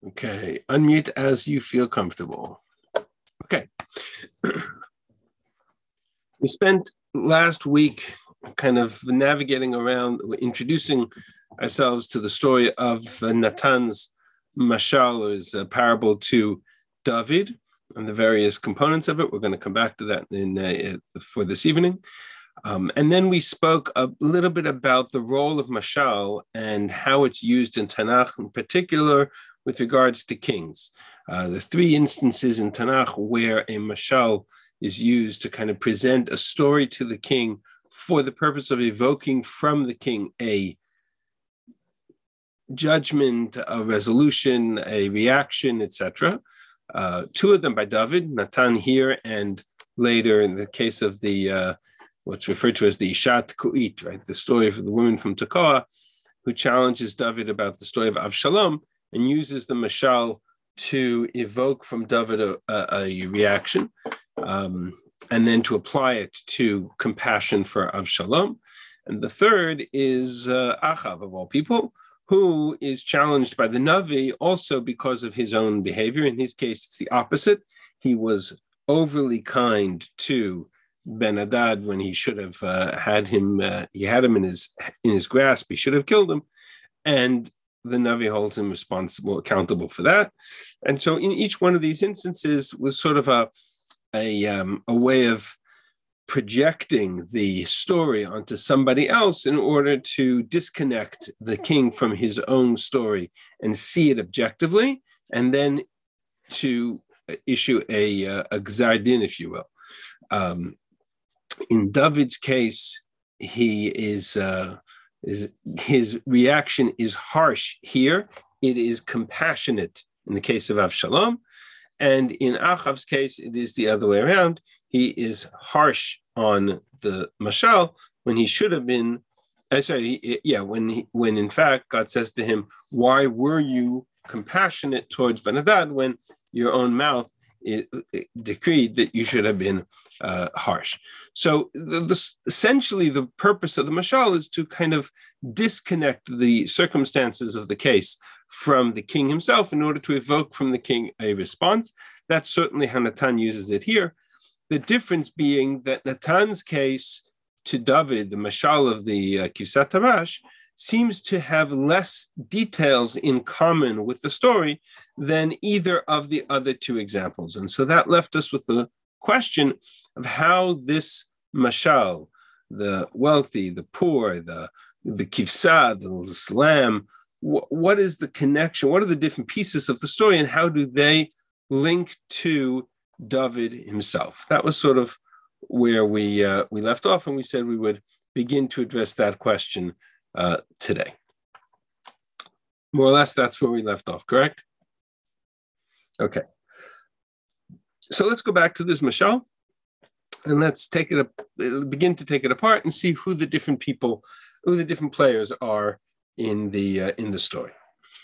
Okay, unmute as you feel comfortable. Okay. We spent last week kind of navigating around, introducing ourselves to the story of Natan's mashal, or his parable to David, and the various components of it. We're going to come back to that for this evening. And then we spoke a little bit about the role of mashal and how it's used in Tanakh, in particular with regards to kings. The three instances in Tanakh where a mashal is used to kind of present a story to the king for the purpose of evoking from the king a judgment, a resolution, a reaction, etc. Two of them by David, Natan here, and later in the case of the what's referred to as the Ishat Ku'it, right? The story of the woman from Tekoa who challenges David about the story of Avshalom and uses the mashal to evoke from David a reaction, and then to apply it to compassion for Avshalom. And the third is Achav, of all people, who is challenged by the Navi also because of his own behavior. In his case, it's the opposite. He was overly kind to Ben-Hadad when he should have had him. He had him in his grasp. He should have killed him, and the Navi holds him accountable for that. And so, in each one of these instances, was sort of a way of projecting the story onto somebody else in order to disconnect the king from his own story and see it objectively, and then to issue a gzar din, if you will. In David's case, his reaction is harsh here. It is compassionate in the case of Avshalom. And in Achav's case, it is the other way around. He is harsh on the mashal when he should have been, when in fact God says to him, why were you compassionate towards Ben-Hadad when your own mouth it decreed that you should have been harsh? So essentially the purpose of the mashal is to kind of disconnect the circumstances of the case from the king himself in order to evoke from the king a response. That's certainly how Natan uses it here. The difference being that Natan's case to David, the mashal of the Kivsat Tarash, seems to have less details in common with the story than either of the other two examples. And so that left us with the question of how this mashal, the wealthy, the poor, the kivsa, the slam, what is the connection? What are the different pieces of the story, and how do they link to David himself? That was sort of where we left off, and we said we would begin to address that question today. More or less, that's where we left off, correct? Okay. So let's go back to this mashal, and let's begin to take it apart and see who the different people, who the different players are in the story.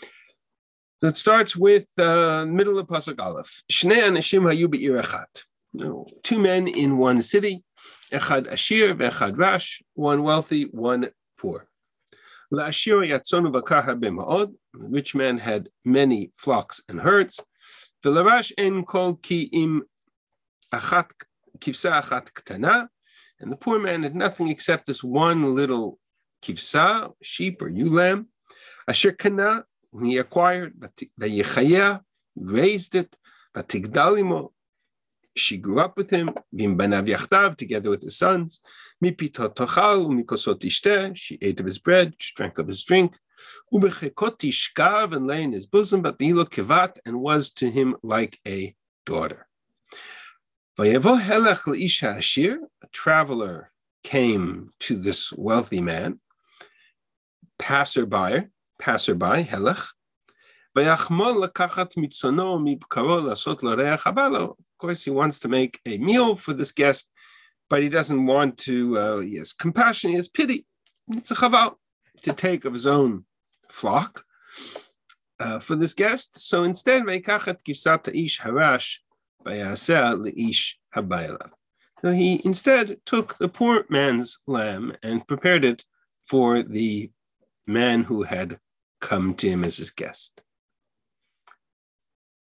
So it starts with middle of Pasuk Aleph. Shnei anashim hayu be'ir echat. Two men in one city, echad ashir ve'echad rash, one wealthy, one poor. La'ashir yatzonu v'kar harbe ma'od. The rich man had many flocks and herds. V'larash en kol ki im achat kivsa achat ktana. And the poor man had nothing except this one little kivsa, sheep or ewe lamb. Asher kana, he acquired, v'yechayah, raised it, v'tigdalimo, she grew up with him, bim banav yachtav, together with his sons, mipitot tochal, umikosot ishteh, she ate of his bread, she drank of his drink, ubechekot tishkav, and lay in his bosom, but nilo kevat, and was to him like a daughter. Vayavo helech le'ish ha'ashir, a traveler came to this wealthy man, passerby, helech, vayachmol lekachat mitzono mibkaro lasot l'reach habalo. Of course, he wants to make a meal for this guest, but he doesn't want to, he has compassion, he has pity. It's a chaval to take of his own flock for this guest. So instead, vayikachat kivsat ha'ish harash vayaseh le'ish habayla. So he instead took the poor man's lamb and prepared it for the man who had come to him as his guest.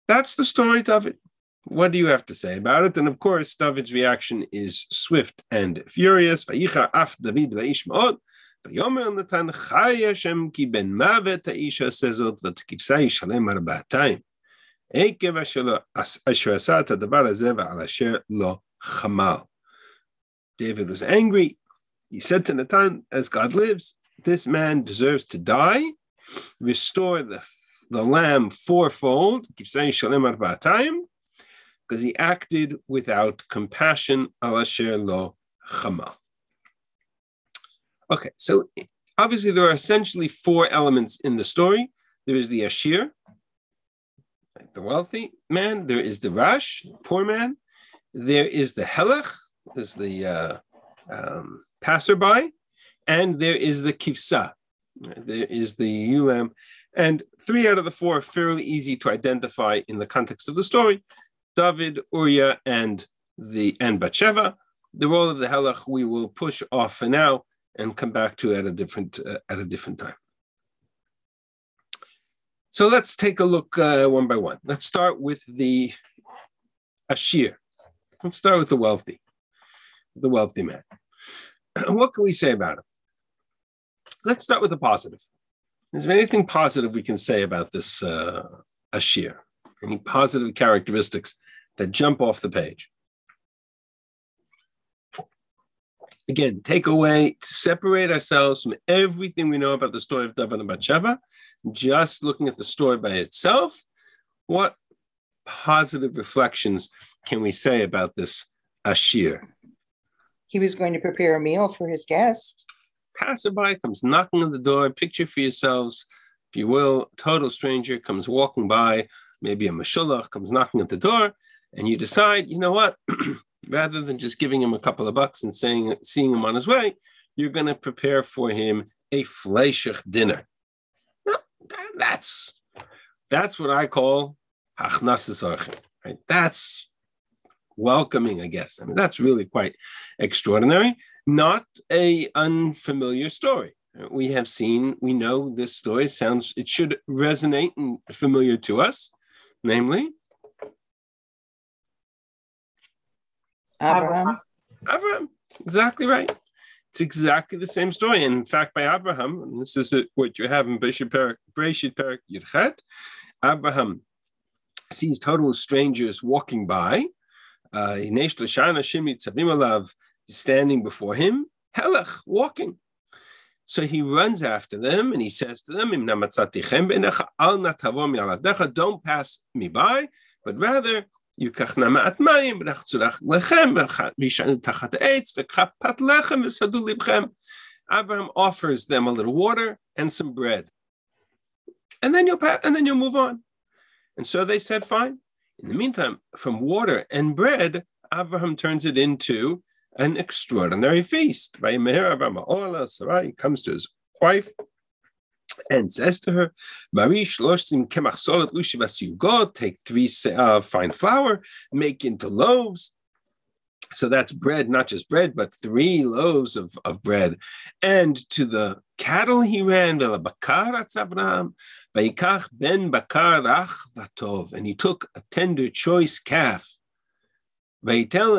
that's the story, David. What do you have to say about it? And of course, David's reaction is swift and furious. Vayichar af David vayish ma'od. Vayomer Natan chai Hashem ki ben mavet ha'isha sezot v'tkivsa yishalem arba'atayim. Ekev asher asa et hadavar hazeh v'al asher lo chamal. David was angry. He said to Natan, as God lives, this man deserves to die. Restore the lamb fourfold, because he acted without compassion. Al-asher lo chama. Okay, so obviously there are essentially four elements in the story. There is the Ashir, the wealthy man. There is the Rash, poor man. There is the Helech, is the passerby, and there is the Kivsa. There is the ewe lamb. And three out of the four are fairly easy to identify in the context of the story: David, Uriah, and Bathsheba. The role of the Helech we will push off for now and come back to at a different time. So let's take a look one by one. Let's start with the Ashir. Let's start with the wealthy man. What can we say about him? Let's start with the positive. Is there anything positive we can say about this Ashir? Any positive characteristics that jump off the page? Again, take away, separate ourselves from everything we know about the story of David and Bathsheba, just looking at the story by itself. What positive reflections can we say about this Ashir? He was going to prepare a meal for his guest. Passerby comes knocking on the door. Picture for yourselves, if you will, total stranger comes walking by, maybe a mashulach comes knocking at the door, and you decide, you know what? Rather than just giving him a couple of bucks and seeing him on his way, you're going to prepare for him a fleischich dinner. Well, that's what I call hachnasas orchim, right? That's welcoming a guest. I mean, that's really quite extraordinary. Not an unfamiliar story. We know this story it should resonate and familiar to us, namely Abraham, exactly right. It's exactly the same story. And in fact, by Abraham, and this is what you have in Bereshit Perek Yirchet, Abraham sees total strangers walking by. Standing before him, Helech, walking. So he runs after them and he says to them, don't pass me by, but rather, Abraham offers them a little water and some bread. And then you'll move on. And so they said, fine. In the meantime, from water and bread, Abraham turns it into an extraordinary feast. He comes to his wife and says to her, take 3 fine flour, make into loaves. So that's bread, not just bread, but 3 loaves of bread. And to the cattle he ran, and he took a tender, choice calf. And he gave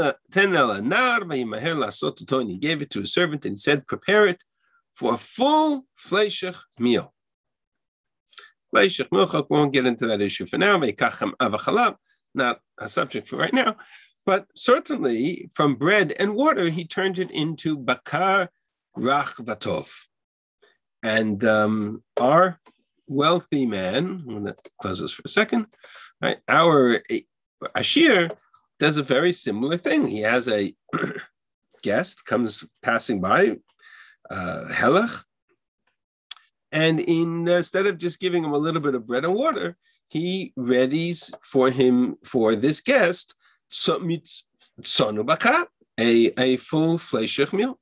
it to his servant and said, prepare it for a full fleischich meal. Fleischich milchak, we won't get into that issue for now. Not a subject for right now. But certainly from bread and water, he turned it into bakar rach vatov. And our wealthy man, I'm going to close this for a second, right? Our Ashir does a very similar thing. He has a guest comes passing by, Helech, and instead of just giving him a little bit of bread and water, he readies for this guest tzonu baka, a full fleischich meal.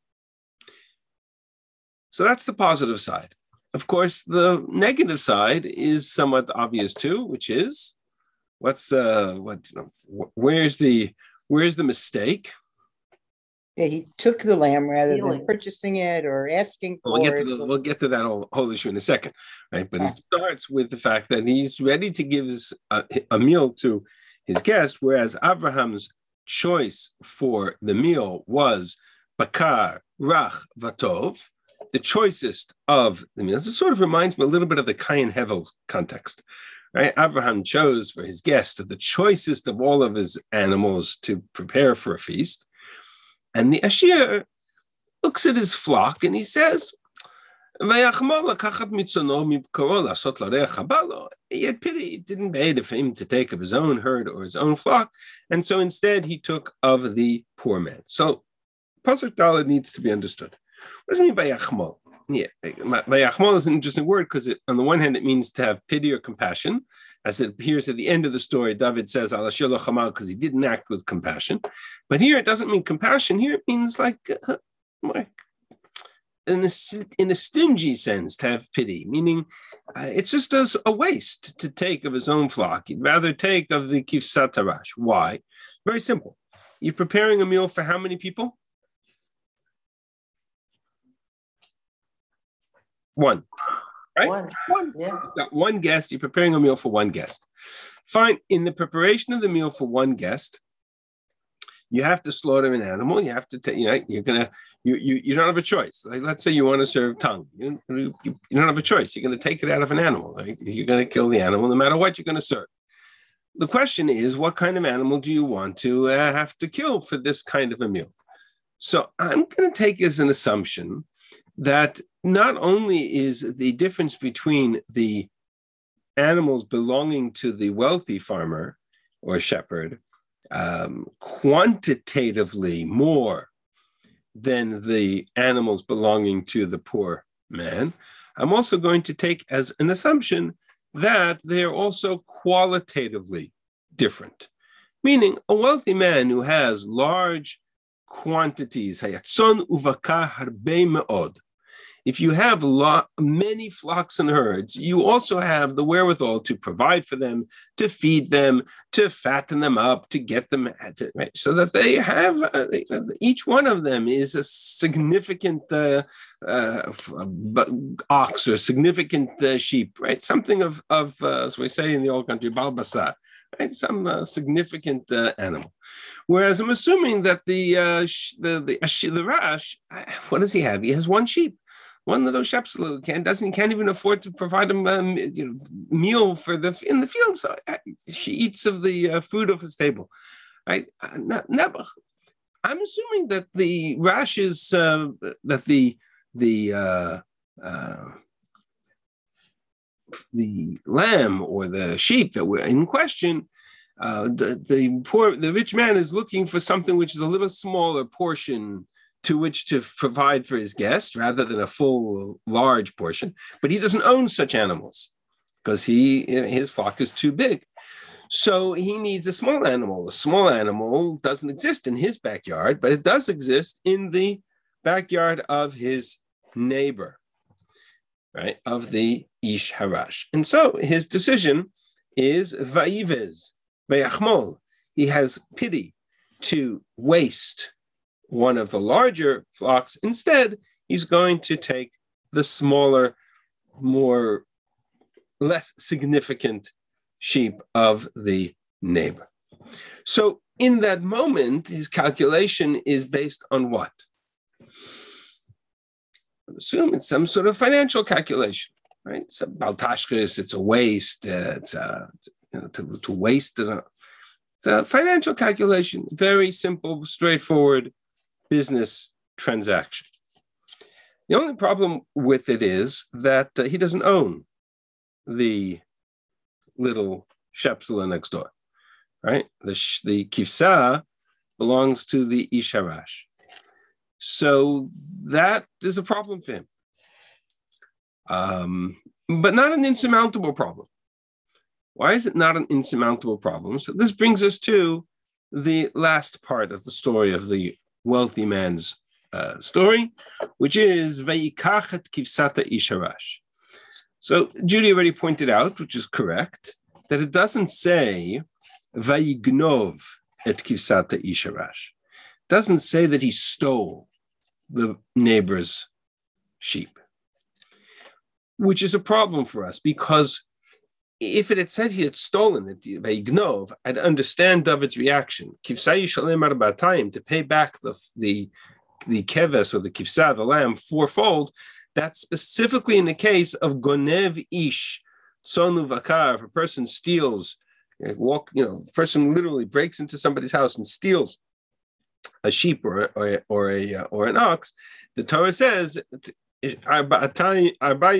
So that's the positive side. Of course, the negative side is somewhat obvious too, which is where's the mistake? Yeah, he took the lamb rather than Stealing. purchasing it or asking We'll for get to it. we'll get to that whole issue in a second, right? But it starts with the fact that he's ready to give a meal to his guest, whereas Abraham's choice for the meal was bakar, rach, vatov, the choicest of the meals. It sort of reminds me a little bit of the Cain Hevel context, right? Abraham chose for his guest the choicest of all of his animals to prepare for a feast. And the Ashir looks at his flock and he says, he had pity, it didn't pay for him to take of his own herd or his own flock, and so instead he took of the poor man. So Pasuk Dalet needs to be understood. What does it mean by Yachmol? Yeah, Yachmol is an interesting word because on the one hand it means to have pity or compassion. As it appears at the end of the story, David says Al Ashir Lo Chamal because he didn't act with compassion. But here it doesn't mean compassion. Here it means like in a stingy sense, to have pity, meaning it's just a waste to take of his own flock. He'd rather take of the kifsat harash. Why? Very simple. You're preparing a meal for how many people? One. Right? One. Yeah. You've got one guest. You're preparing a meal for one guest. Fine. In the preparation of the meal for one guest, you have to slaughter an animal. You have to take, you don't have a choice. Like, let's say you want to serve tongue. You don't have a choice. You're going to take it out of an animal. Right? You're going to kill the animal no matter what you're going to serve. The question is, what kind of animal do you want to have to kill for this kind of a meal? So I'm going to take as an assumption that not only is the difference between the animals belonging to the wealthy farmer or shepherd quantitatively more than the animals belonging to the poor man, I'm also going to take as an assumption that they're also qualitatively different. Meaning a wealthy man who has large quantities, hayatzon uvakar harbe me'od. If you have many flocks and herds, you also have the wherewithal to provide for them, to feed them, to fatten them up, to get them right, so that they have each one of them is a significant ox or significant sheep, right? Something of as we say in the old country, balbasa, right? Some significant animal. Whereas I'm assuming that the Rash, what does he have? He has one sheep. One little shepsel can't even afford to provide him meal in the field. So she eats of the food of his table. Right? I'm assuming that the Rash is that the lamb or the sheep that were in question. The rich man is looking for something which is a little smaller portion to which to provide for his guest rather than a full large portion, but he doesn't own such animals because his flock is too big. So he needs a small animal. A small animal doesn't exist in his backyard, but it does exist in the backyard of his neighbor, right? Of the Ish Harash. And so his decision is Va'ivez, Ve'achmol. He has pity to waste one of the larger flocks. Instead, he's going to take the smaller, less significant sheep of the neighbor. So in that moment, his calculation is based on what? I assume it's some sort of financial calculation, right? It's a baltashkis, it's a waste, to waste. It's a financial calculation, very simple, straightforward business transaction. The only problem with it is that he doesn't own the little shepsela next door, right? The kifsa belongs to the Ish Harash. So that is a problem for him, but not an insurmountable problem. Why is it not an insurmountable problem? So this brings us to the last part of the story of the wealthy man's story, which is Vayikachet Kivsata Ish Harash. So Judy already pointed out, which is correct, that it doesn't say Vayignov et Kivsata Ish Harash. doesn't say that he stole the neighbor's sheep, which is a problem for us, because if it had said he had stolen it, Vayignov, I'd understand David's reaction. Kivsai Yishalem Arbatayim, to pay back the keves, or the kivsa, the lamb, fourfold. That's specifically in the case of Gonev Ish, Tsonu Vakar. If a person steals, a person literally breaks into somebody's house and steals a sheep or an ox, the Torah says that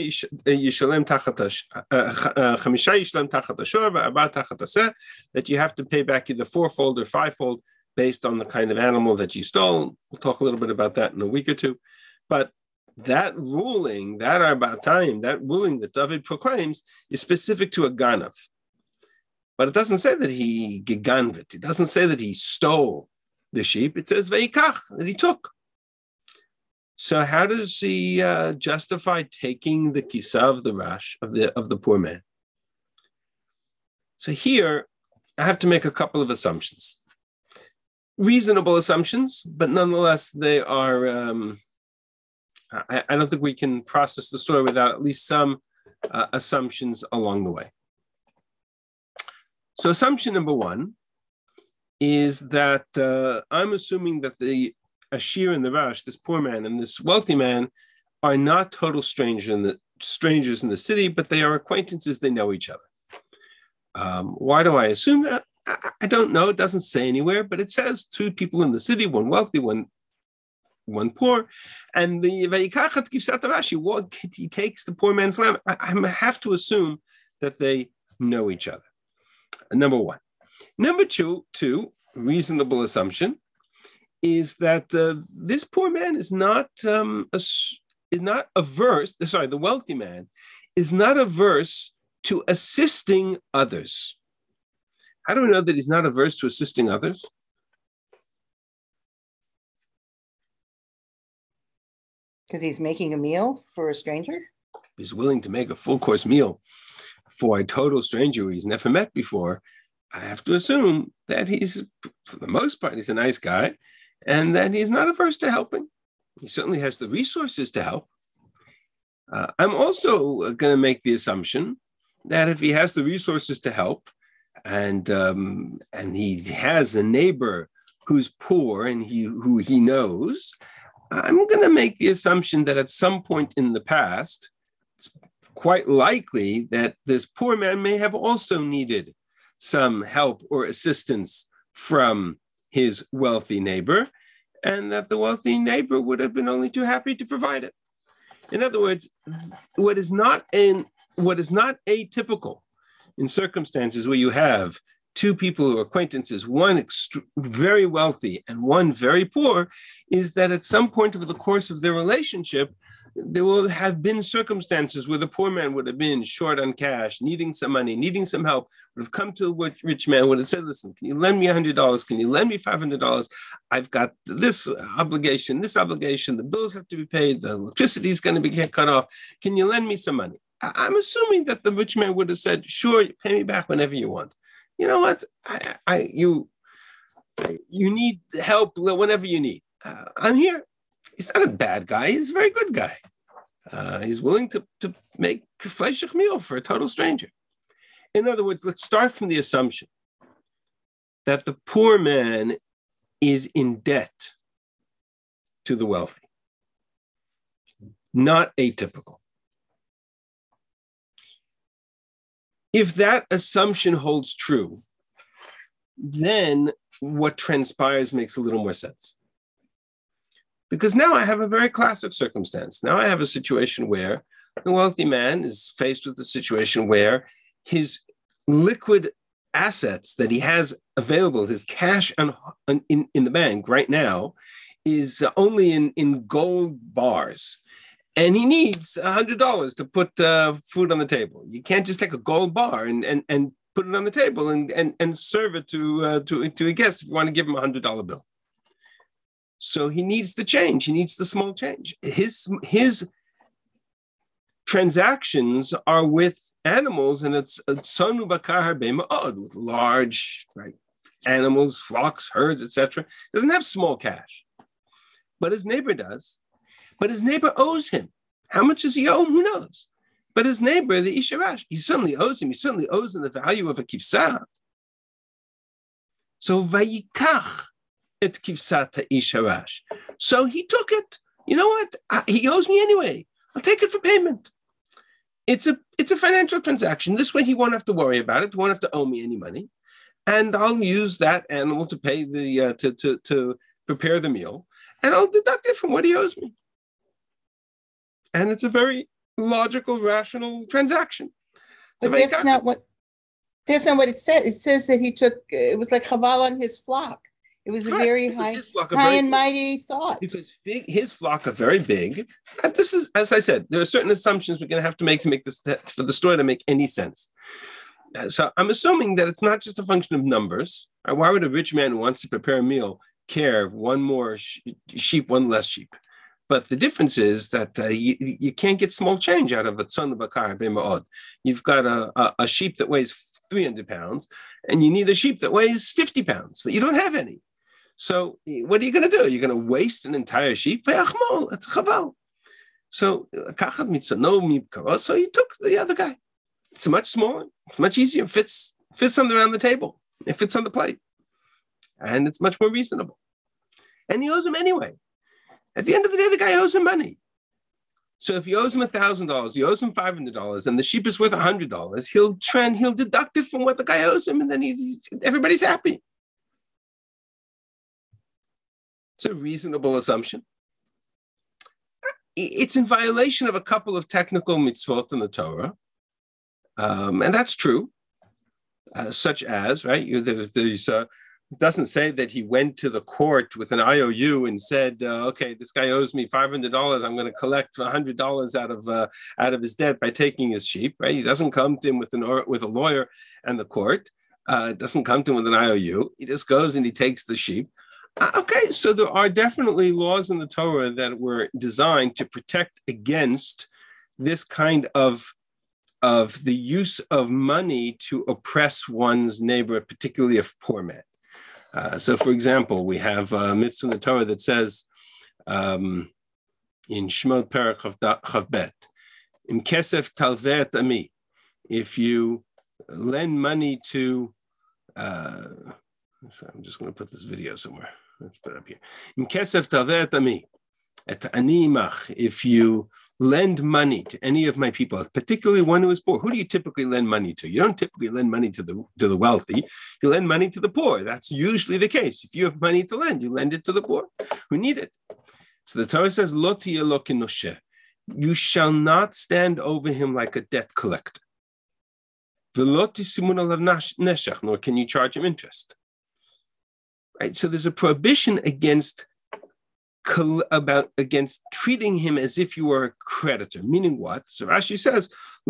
you have to pay back either fourfold or fivefold based on the kind of animal that you stole. We'll talk a little bit about that in a week or two. But that ruling, that arbatayim, that ruling that David proclaims, is specific to a ganav. But it doesn't say that he geganvit. It doesn't say that he stole the sheep. It says veikach, that he took. So how does he justify taking the kisa of the rash, of the poor man? So here, I have to make a couple of assumptions. Reasonable assumptions, but nonetheless, they are, I don't think we can process the story without at least some assumptions along the way. So assumption number one is that I'm assuming that the Ashir and the Rash, this poor man and this wealthy man, are not total strangers in the city, but they are acquaintances. They know each other. Why do I assume that? I don't know. It doesn't say anywhere, but it says two people in the city, one wealthy, one poor. And the Vayikachat Kivsat Rashi, he takes the poor man's lamb. I have to assume that they know each other. Number one. Number two, reasonable assumption, is that this poor man is not averse. Sorry, the wealthy man is not averse to assisting others. How do we know that he's not averse to assisting others? Because he's making a meal for a stranger? He's willing to make a full course meal for a total stranger who he's never met before. I have to assume that he's, for the most part, he's a nice guy, and that he's not averse to helping. He certainly has the resources to help. I'm also going to make the assumption that if he has the resources to help, and he has a neighbor who's poor and who he knows, I'm going to make the assumption that at some point in the past, it's quite likely that this poor man may have also needed some help or assistance from his wealthy neighbor, and that the wealthy neighbor would have been only too happy to provide it. In other words, what is not atypical in circumstances where you have two people who are acquaintances, one very wealthy and one very poor, is that at some point over the course of their relationship, there will have been circumstances where the poor man would have been short on cash, needing some money, needing some help, would have come to the rich man, would have said, listen, can you lend me $100? Can you lend me $500? I've got this obligation, the bills have to be paid, the electricity is going to be cut off. Can you lend me some money? I'm assuming that the rich man would have said, sure, pay me back whenever you want. You know what? You need help whenever you need. I'm here. He's not a bad guy. He's a very good guy. He's willing to make fleischich meal for a total stranger. In other words, let's start from the assumption that the poor man is in debt to the wealthy. Not atypical. If that assumption holds true, then what transpires makes a little more sense. Because now I have a very classic circumstance. Now I have a situation where the wealthy man is faced with a situation where his liquid assets that he has available, his cash in the bank right now, is only in gold bars. And he needs $100 to put food on the table. You can't just take a gold bar and put it on the table and serve it to a guest if you want to give him a $100 bill. So he needs the change. He needs the small change. His transactions are with animals, and it's sonu bakar harbe ma'od, with large, right, animals, flocks, herds, etc. Doesn't have small cash. But his neighbor does. But his neighbor owes him. How much does he owe him? Who knows? But his neighbor, the Ish Harash, he certainly owes him. He certainly owes him the value of a kivsa. So vayikach et kivsat Ish Harash. So he took it. You know what? He owes me anyway. I'll take it for payment. It's a financial transaction. This way he won't have to worry about it. He won't have to owe me any money. And I'll use that animal to pay the to prepare the meal. And I'll deduct it from what he owes me. And it's a very logical, rational transaction. But that's not what it says. It says that he took, it was like chaval on his flock. It was a very high and mighty thought. Because his flock are very big. And this is, as I said, there are certain assumptions we're going to have to make this for the story to make any sense. So I'm assuming that it's not just a function of numbers. Why would a rich man who wants to prepare a meal care one more sheep, one less sheep? But the difference is that you can't get small change out of a tzon bakar b'ma'od. You've got a sheep that weighs 300 pounds, and you need a sheep that weighs 50 pounds, but you don't have any. So what are you going to do? You're going to waste an entire sheep? It's chaval. So he took the other guy. It's much smaller. It's much easier. Fits something around the table. It fits on the plate. And it's much more reasonable. And he owes him anyway. At the end of the day, the guy owes him money. So if he owes him $1,000, he owes him $500, and the sheep is worth $100, he'll deduct it from what the guy owes him, and then everybody's happy. It's a reasonable assumption. It's in violation of a couple of technical mitzvot in the Torah, and that's true, such as, right, it doesn't say that he went to the court with an IOU and said, okay, this guy owes me $500. I'm going to collect $100 out of his debt by taking his sheep, right? He doesn't come to him with a lawyer and the court. It doesn't come to him with an IOU. He just goes and he takes the sheep. Okay, so there are definitely laws in the Torah that were designed to protect against this kind of the use of money to oppress one's neighbor, particularly a poor man. So, for example, we have a mitzvah in the Torah that says in Shemot Perek Chav Bet, Im kesef talvet ami, if you lend money to, I'm just going to put this video somewhere. Let's put it up here. Im kesef talvet ami, et ani imach, if you lend money to any of my people, particularly one who is poor. Who do you typically lend money to? You don't typically lend money to the wealthy. You lend money to the poor. That's usually the case. If you have money to lend, you lend it to the poor who need it. So the Torah says, "Lo tiyeh lo kenosheh." You shall not stand over him like a debt collector. V'lo tisimun alav neshech, nor can you charge him interest. Right. So there's a prohibition against treating him as if you were a creditor, meaning what? So Rashi says,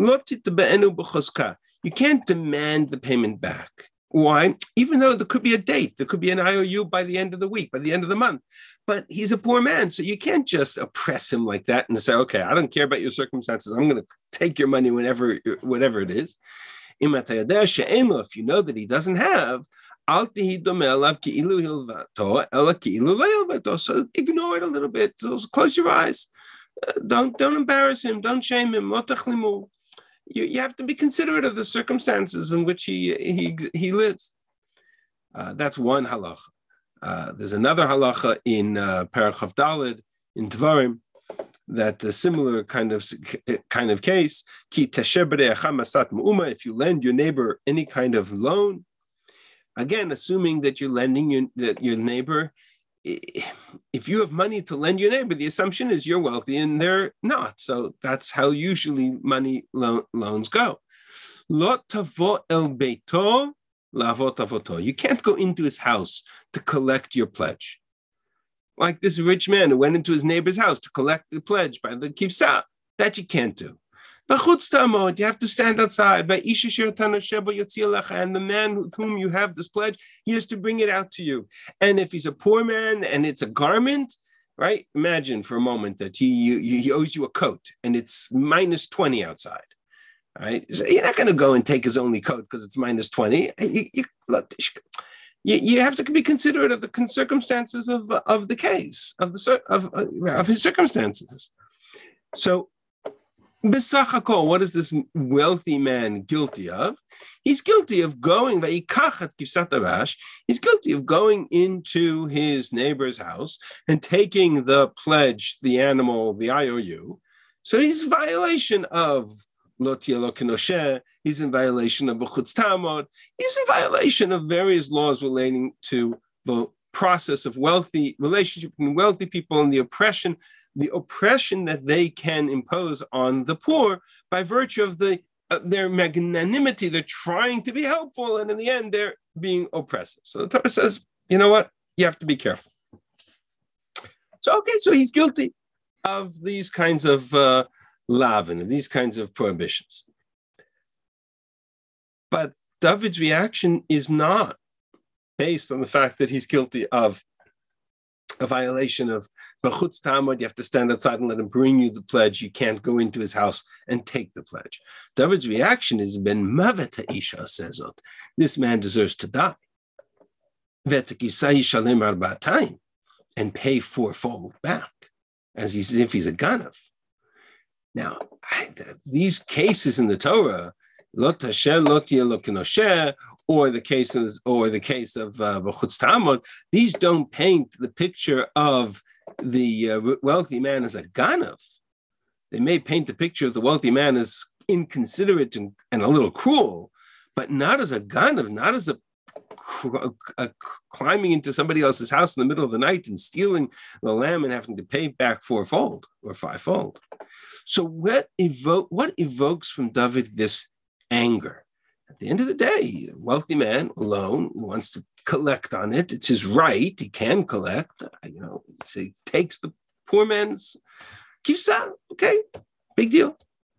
you can't demand the payment back. Why? Even though there could be a date, there could be an IOU by the end of the week, by the end of the month, but he's a poor man, so you can't just oppress him like that and say, okay, I don't care about your circumstances, I'm going to take your money whatever it is. If you know that he doesn't have, so ignore it a little bit. Close your eyes. Don't embarrass him. Don't shame him. You have to be considerate of the circumstances in which he lives. That's one halacha. There's another halacha in Perek Chav Daled in Dvarim that a similar kind of case. If you lend your neighbor any kind of loan, again, assuming that you're lending your neighbor, if you have money to lend your neighbor, the assumption is you're wealthy and they're not. So that's how usually money loans go. Lo tavo el beito lavot avoto. You can't go into his house to collect your pledge. Like this rich man who went into his neighbor's house to collect the pledge by the kivsa. That you can't do. You have to stand outside. And the man with whom you have this pledge, he has to bring it out to you. And if he's a poor man and it's a garment, right? Imagine for a moment that he owes you a coat and it's minus 20 outside. Right? So you're not going to go and take his only coat because it's minus 20. you have to be considerate of the circumstances of the case, of his circumstances. So, B'sachakol, what is this wealthy man guilty of? He's guilty of going, he's guilty of going into his neighbor's house and taking the pledge, the animal, the IOU. So he's in violation of Lo Tia Lo Kenoshe, he's in violation of B'chutz Tamod, he's in violation of various laws relating to the process of relationship between wealthy people and the oppression that they can impose on the poor by virtue of their magnanimity. They're trying to be helpful, and in the end, they're being oppressive. So the Torah says, you know what? You have to be careful. So he's guilty of these kinds of lavin, of these kinds of prohibitions. But David's reaction is not based on the fact that he's guilty of a violation of B'chutz Tamod. You have to stand outside and let him bring you the pledge. You can't go into his house and take the pledge. David's reaction is ben mavet ha'isha sezot. This man deserves to die. V'tekisai shalem arba'atayim, and pay fourfold back, as if he's a ganav. Now, these cases in the Torah, lo tasher lo tia lo kenosher, or the case of B'chutz Tamod, these don't paint the picture of the wealthy man as a ganav. They may paint the picture of the wealthy man as inconsiderate and a little cruel, but not as a ganav, not as a climbing into somebody else's house in the middle of the night and stealing the lamb and having to pay back fourfold or fivefold. So what evokes from David this anger? At the end of the day, a wealthy man alone who wants to collect on it, it's his right, he can collect, so he takes the poor man's kifsa, okay, big deal.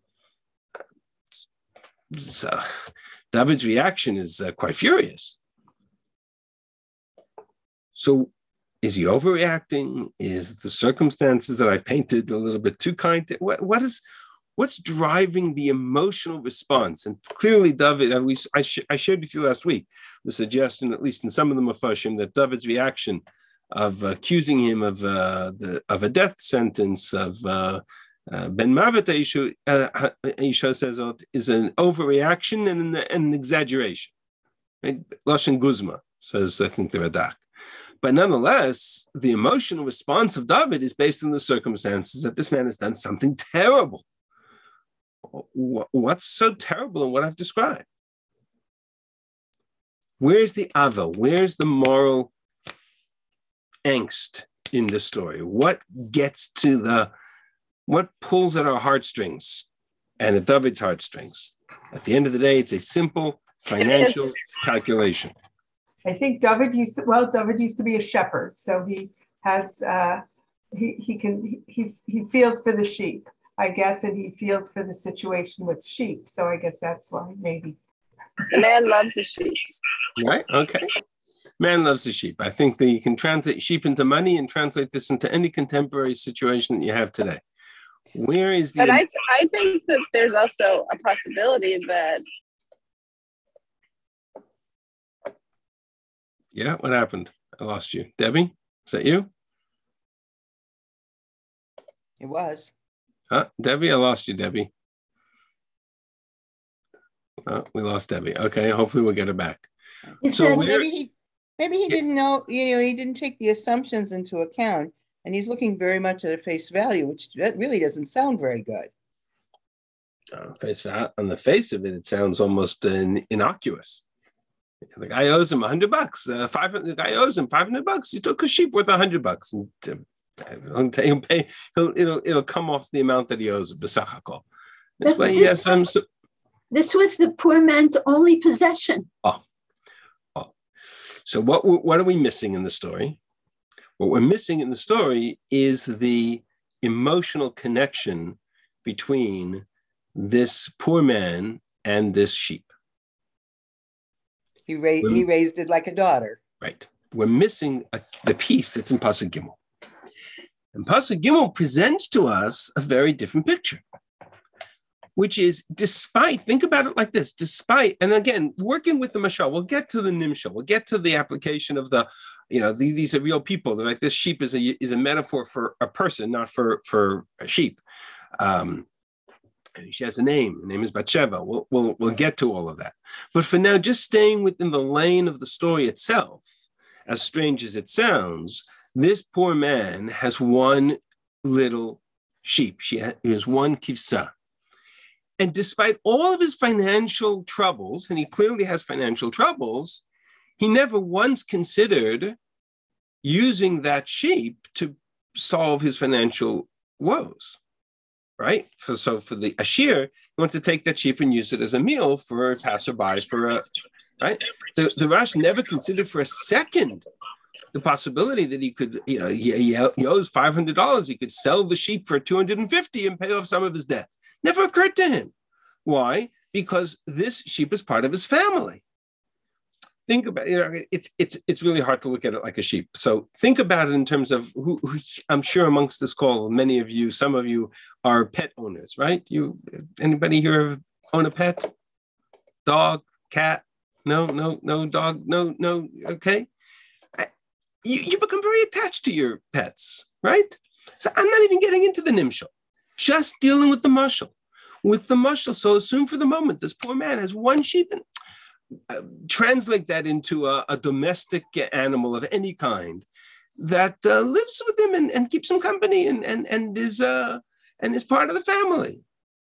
So David's reaction is quite furious. So is he overreacting? Is the circumstances that I've painted a little bit too kind? What's driving the emotional response? And clearly, David, I shared with you last week the suggestion, at least in some of the Mefashim, that David's reaction of accusing him of a death sentence of Ben Mavet Isha says is an overreaction and an exaggeration. Right? Lashon Guzma says, I think, the Radak. But nonetheless, the emotional response of David is based on the circumstances that this man has done something terrible. What's so terrible in what I've described? Where's the ava? Where's the moral angst in this story? What pulls at our heartstrings and at David's heartstrings? At the end of the day, it's a simple financial calculation. I think David used to be a shepherd, so he has he feels for the sheep, I guess, and he feels for the situation with sheep. So I guess that's why maybe. The man loves the sheep. Right. Okay. Man loves the sheep. I think that you can translate sheep into money and translate this into any contemporary situation that you have today. Where is the? But I think that there's also a possibility that. Yeah, what happened? I lost you. Debbie, is that you? It was. Debbie, I lost you, Debbie. We lost Debbie. Okay, hopefully we'll get her back. So maybe he didn't know, he didn't take the assumptions into account, and he's looking very much at a face value, which that really doesn't sound very good. On the face of it, it sounds almost innocuous. The guy owes him $100. The guy owes him $500. He took a sheep worth $100, and he'll pay. It'll come off the amount that he owes. B'sachakol. This way, yes, This was the poor man's only possession. Oh. So what are we missing in the story? What we're missing in the story is the emotional connection between this poor man and this sheep. He raised it like a daughter. Right. We're missing the piece that's in Pasuk Gimel. And Pasuk Gimel presents to us a very different picture. which is despite, think about it like this, despite, and again, working with the mashal, we'll get to the nimshal, we'll get to the application of the, these are real people. Like this sheep is a metaphor for a person, not for a sheep. And she has a name. Her name is Bathsheba. We'll get to all of that. But for now, just staying within the lane of the story itself, as strange as it sounds, this poor man has one little sheep. He has one kivsa. And despite all of his financial troubles, and he clearly has financial troubles, he never once considered using that sheep to solve his financial woes, right? So for the Ashir, he wants to take that sheep and use it as a meal for a passerby, right? The Rash never considered for a second the possibility that he could, he owes $500. He could sell the sheep for $250 and pay off some of his debt. Never occurred to him. Why? Because this sheep is part of his family. Think about it. It's really hard to look at it like a sheep. So think about it in terms of who I'm sure amongst this call, many of you, some of you are pet owners, right? Anybody here own a pet? Dog, cat? No dog, no. Okay. You become very attached to your pets, right? So I'm not even getting into the nimshal, just dealing with the mashal. With the mashal, so assume for the moment this poor man has one sheep, and translate that into a domestic animal of any kind that lives with him and keeps him company and is part of the family.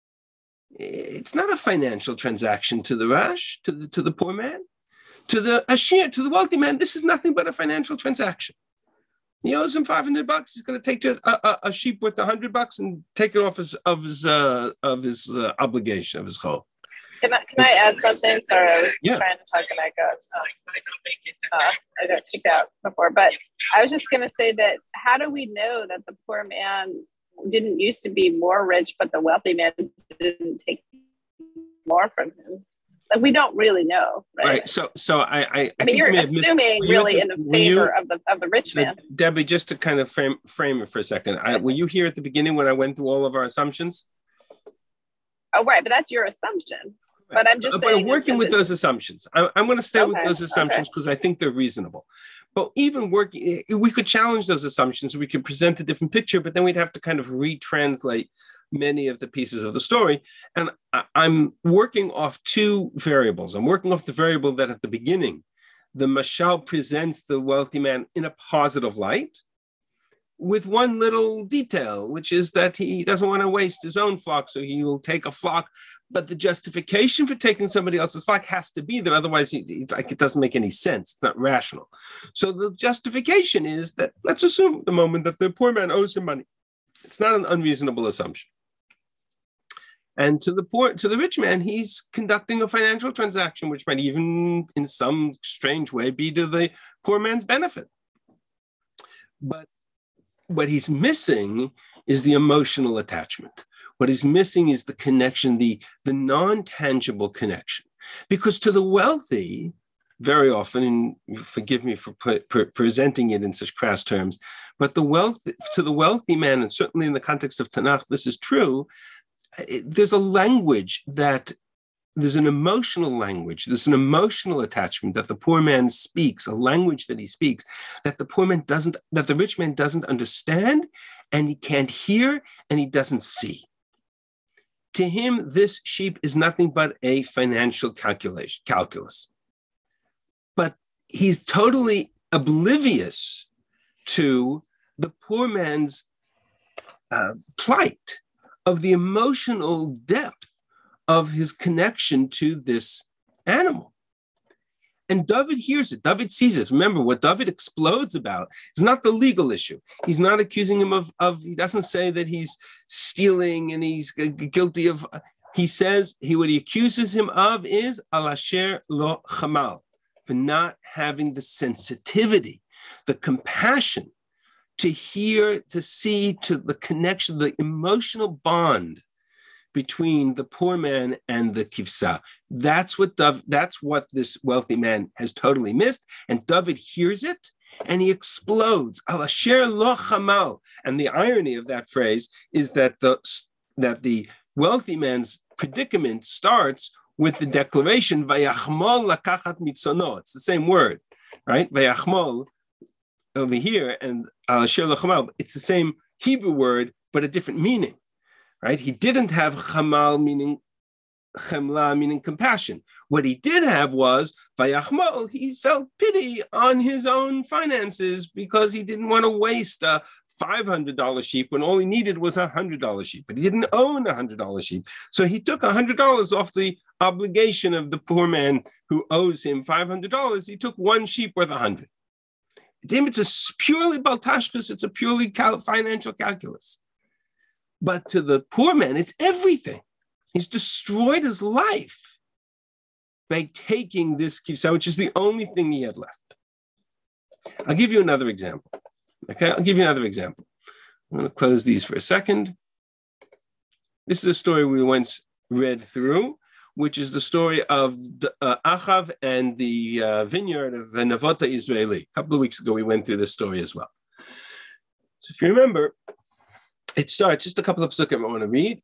It's not a financial transaction to the Rash, to the poor man. To the Ashir, to the wealthy man, this is nothing but a financial transaction. He owes him $500. He's going to take a sheep worth $100 and take it off of his obligation, of his chov. Can I add something? Sorry, I was trying to talk and I got kicked out before. But I was just going to say that how do we know that the poor man didn't used to be more rich, but the wealthy man didn't take more from him? Like, we don't really know, right? So I mean, you're assuming really in the favor of the rich man. Debbie, just to kind of frame it for a second, were you here at the beginning when I went through all of our assumptions? Oh, right, but that's your assumption. But I'm just saying. But working with those assumptions, I'm going to stay with those assumptions because I think they're reasonable. But even working, we could challenge those assumptions. We could present a different picture, but then we'd have to kind of retranslate many of the pieces of the story. And I'm working off two variables. I'm working off the variable that at the beginning, the mashal presents the wealthy man in a positive light with one little detail, which is that he doesn't want to waste his own flock, so he will take a flock. But the justification for taking somebody else's flock has to be there. Otherwise, it doesn't make any sense. It's not rational. So the justification is that, let's assume at the moment that the poor man owes him money. It's not an unreasonable assumption. And to the rich man, he's conducting a financial transaction, which might even in some strange way be to the poor man's benefit. But what he's missing is the emotional attachment. What he's missing is the connection, the non-tangible connection. Because to the wealthy, very often, and forgive me for presenting it in such crass terms, but to the wealthy man, and certainly in the context of Tanakh, this is true, there's a language there's an emotional language, there's an emotional attachment that the poor man speaks, a language that he speaks that the rich man doesn't understand, and he can't hear, and he doesn't see. To him, this sheep is nothing but a financial calculus. But he's totally oblivious to the poor man's plight, of the emotional depth of his connection to this animal. And David hears it. David sees it. Remember, what David explodes about is not the legal issue. He's not accusing him of he doesn't say that he's stealing and he's guilty of, he says, what he accuses him of is al asher lo chamal, for not having the sensitivity, the compassion, to hear, to see, to the connection, the emotional bond between the poor man and the kivsa. That's what this wealthy man has totally missed. And David hears it and he explodes. Al asher lo chamal. And the irony of that phrase is that the wealthy man's predicament starts with the declaration, Vayachmol lakachat mitzono. It's the same word, right? Vayachmol over here, and Asher Lachamal, it's the same Hebrew word, but a different meaning, right? He didn't have chamal, meaning chemla, meaning compassion. What he did have was vayachmol. He felt pity on his own finances because he didn't want to waste a $500 sheep when all he needed was a $100 sheep, but he didn't own a $100 sheep. So he took $100 off the obligation of the poor man who owes him $500. He took one sheep worth 100. It's a purely baltashkus. It's a purely financial calculus. But to the poor man, it's everything. He's destroyed his life by taking this kivsa, which is the only thing he had left. I'll give you another example. Okay, I'll give you another example. I'm going to close these for a second. This is a story we once read through, which is the story of Achav and the vineyard of the Navota Israeli. A couple of weeks ago, we went through this story as well. So if you remember, it starts, just a couple of psukim I want to read.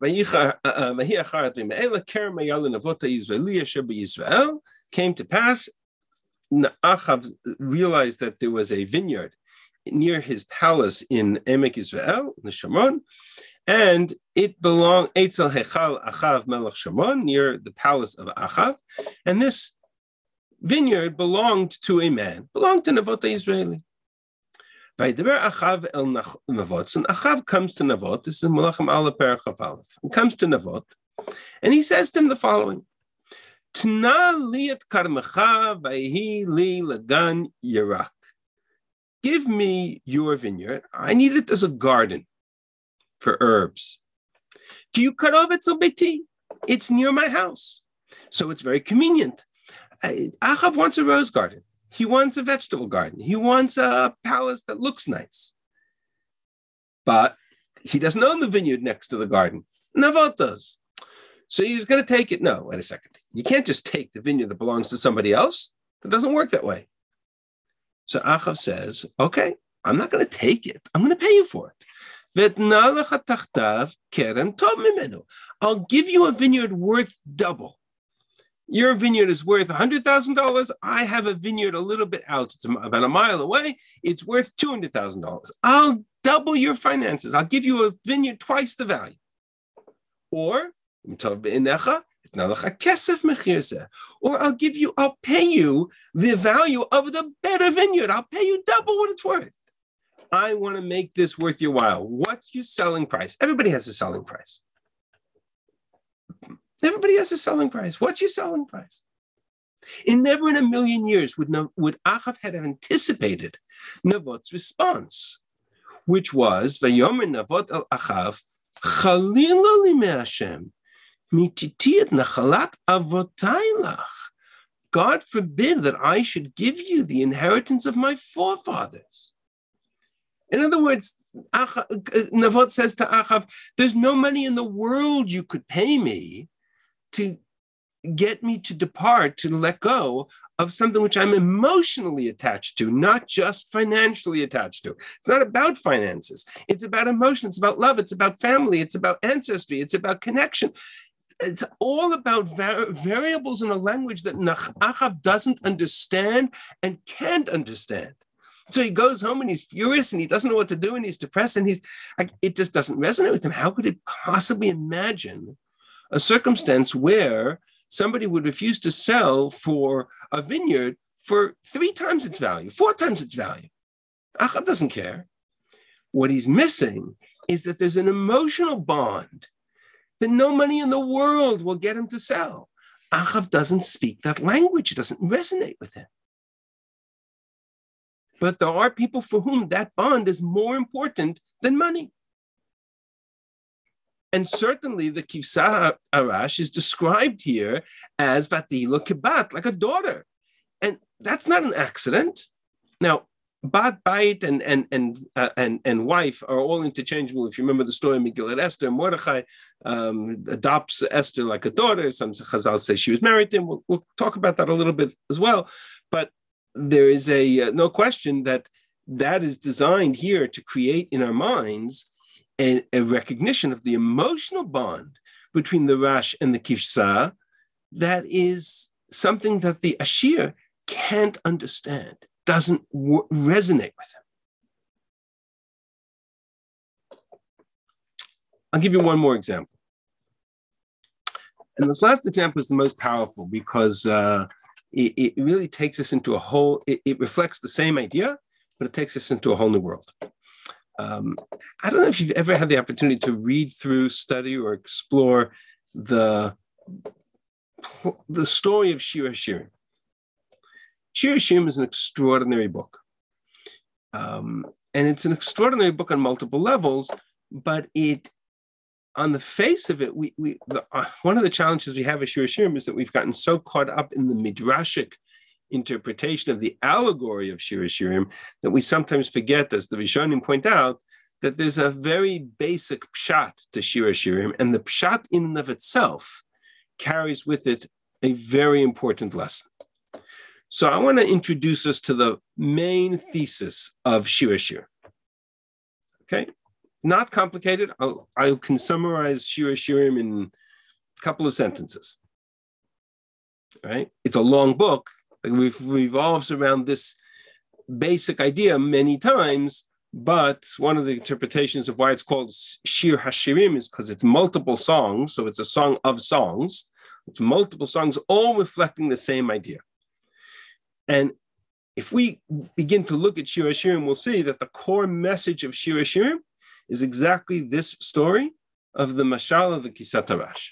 Came to pass, Achav realized that there was a vineyard near his palace in Emek Israel, the Shomron, and it belonged Eitzel Hechal Achav Melech Shomron, near the palace of Achav, and this vineyard belonged to a man, belonged to Navota Israeli. Vaydaber Achav el Navot, and Achav comes to Navot. This is Malachim Aleph Perach Aleph. He comes to Navot, and he says to him the following: Tna li et karmecha vayhi li lagan yirak. Give me your vineyard. I need it as a garden for herbs. Do you cut off it so beti? It's near my house, so it's very convenient. Achav wants a rose garden. He wants a vegetable garden. He wants a palace that looks nice. But he doesn't own the vineyard next to the garden. Navot does. So he's going to take it. No, wait a second. You can't just take the vineyard that belongs to somebody else. It doesn't work that way. So Achav says, okay, I'm not going to take it. I'm going to pay you for it. I'll give you a vineyard worth double. Your vineyard is worth $100,000. I have a vineyard a little bit out. It's about a mile away. It's worth $200,000. I'll double your finances. I'll give you a vineyard twice the value. Or I'll pay you the value of the better vineyard. I'll pay you double what it's worth. I want to make this worth your while. What's your selling price? Everybody has a selling price. Everybody has a selling price. What's your selling price? And never in a million years would Achav have anticipated Navot's response, which was, Vayomer Navot el Achav, Chalila li me'Hashem, mititi et nachalat avotai lach. God forbid that I should give you the inheritance of my forefathers. In other words, Navot says to Achav, there's no money in the world you could pay me to get me to depart, to let go of something which I'm emotionally attached to, not just financially attached to. It's not about finances. It's about emotion. It's about love. It's about family. It's about ancestry. It's about connection. It's all about variables in a language that Achav doesn't understand and can't understand. So he goes home and he's furious and he doesn't know what to do and he's depressed and it just doesn't resonate with him. How could it possibly imagine a circumstance where somebody would refuse to sell for a vineyard for 3 times its value, 4 times its value? Achav doesn't care. What he's missing is that there's an emotional bond that no money in the world will get him to sell. Achav doesn't speak that language. It doesn't resonate with him. But there are people for whom that bond is more important than money. And certainly the Kivsa Arash is described here as Vatila Kibat, like a daughter. And that's not an accident. Now, Bat Bait and wife are all interchangeable. If you remember the story of Megillat Esther, Mordechai adopts Esther like a daughter. Some Chazal say she was married to him. We'll talk about that a little bit as well. But there is no question that is designed here to create in our minds a recognition of the emotional bond between the Rash and the Kivsa that is something that the Ashir can't understand, doesn't resonate with him. I'll give you one more example. And this last example is the most powerful because it really takes us into a whole, it reflects the same idea, but it takes us into a whole new world. I don't know if you've ever had the opportunity to read through, study, or explore the story of Shir HaShirim. Shir HaShirim is an extraordinary book. And it's an extraordinary book on multiple levels, but on the face of it, one of the challenges we have with Shir HaShirim is that we've gotten so caught up in the midrashic interpretation of the allegory of Shir HaShirim that we sometimes forget, as the Rishonim point out, that there's a very basic pshat to Shir HaShirim, and the pshat in and of itself carries with it a very important lesson. So I want to introduce us to the main thesis of Shir HaShirim. Okay, not complicated. I can summarize Shir HaShirim in a couple of sentences. All right, it's a long book. We've revolves around this basic idea many times, but one of the interpretations of why it's called Shir HaShirim is because it's multiple songs. So it's a song of songs. It's multiple songs, all reflecting the same idea. And if we begin to look at Shir HaShirim, we'll see that the core message of Shir HaShirim is exactly this story of the Mashal of the Kisat HaRash.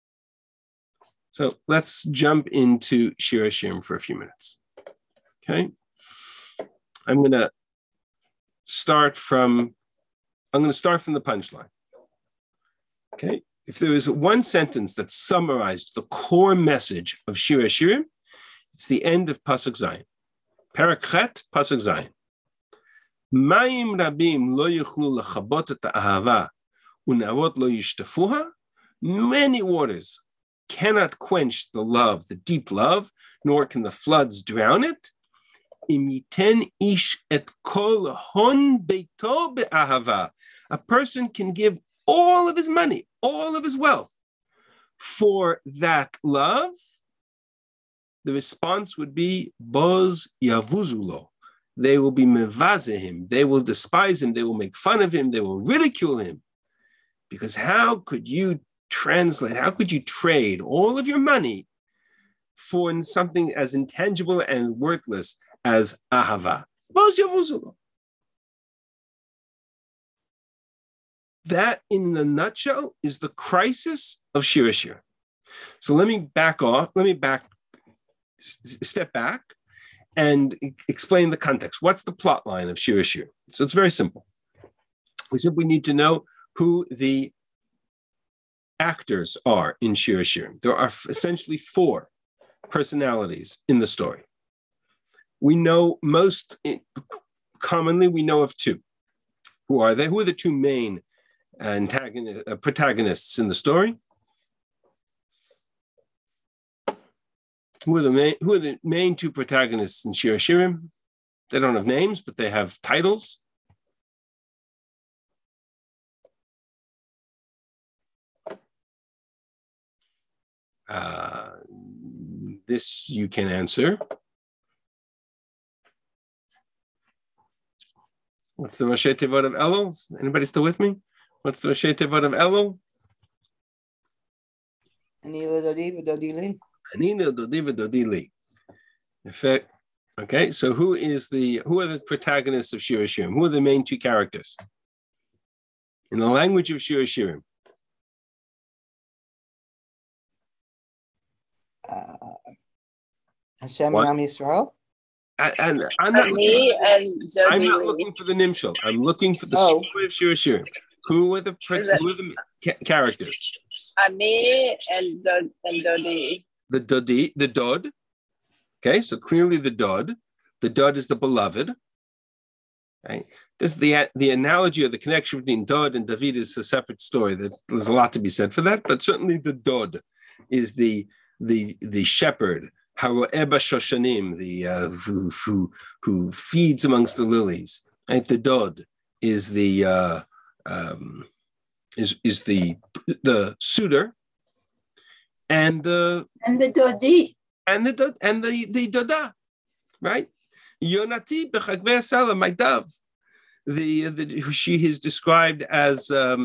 So let's jump into Shir HaShirim for a few minutes. Okay, I'm going to start from the punchline. Okay, if there is one sentence that summarized the core message of Shir HaShirim, it's the end of Pasuk Zayin. Parak Chet, Pasuk Zayin. Mayim rabim lo yuchlu lechabot et ha'ahava u'narot lo yishtafuha. Many waters cannot quench the love, the deep love, nor can the floods drown it. Imiten ish et kol hon beito be'ahava. A person can give all of his money, all of his wealth for that love. The response would be, Boz yavuzulo. They will be mevazeh, they will despise him, they will make fun of him, they will ridicule him. Because how could you trade all of your money for something as intangible and worthless as ahava? Boz yavuzulo. That, in a nutshell, is the crisis of Shir HaShirim. So let me step back and explain the context. What's the plot line of Shir HaShirim? So it's very simple. We simply need to know who the actors are in Shir HaShirim. There are essentially four personalities in the story. We know commonly we know of two. Who are they? Who are the two main protagonists in the story? Who are the main two protagonists in Shir HaShirim? They don't have names, but they have titles. This you can answer. What's the Roshei Tevot of Elul? Anybody still with me? What's the Roshei Tevot of Elul? Anila Dodi v'Dodi Li. Anina Dodi v'Dodi Li. In fact, okay, so who are the protagonists of Shir HaShirim? Who are the main two characters? In the language of Shir HaShirim. Hashem and Am Yisrael. And I'm not looking for the nimshal. I'm looking for the story of Shir HaShirim. Who are the characters? Ani and Dodi. The Dod. Okay, so clearly the Dod. The Dod is the beloved. Right? This the analogy or the connection between Dod and David is a separate story. There's a lot to be said for that, but certainly the Dod is the shepherd, Haro'eba Shoshanim, who feeds amongst the lilies. Right? The Dod is the suitor, and the Dodi. and the Doda, right? Yonati b'chagvei Sala, my dove. She is described as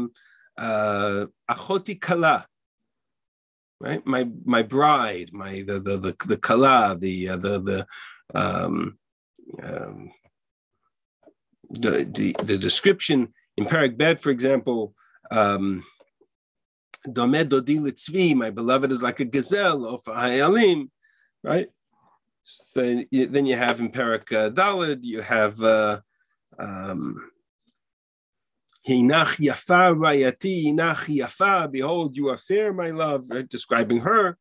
achoti kala, right? My bride, the kala, the description in Perek Bet, for example, Domeh Dodi Litzvi, my beloved is like a gazelle of Hayalim, right? So then you have in Perek Daled, you have Hinach Yafa Rayati, Hinach Yafa, behold, you are fair, my love, right? Describing her.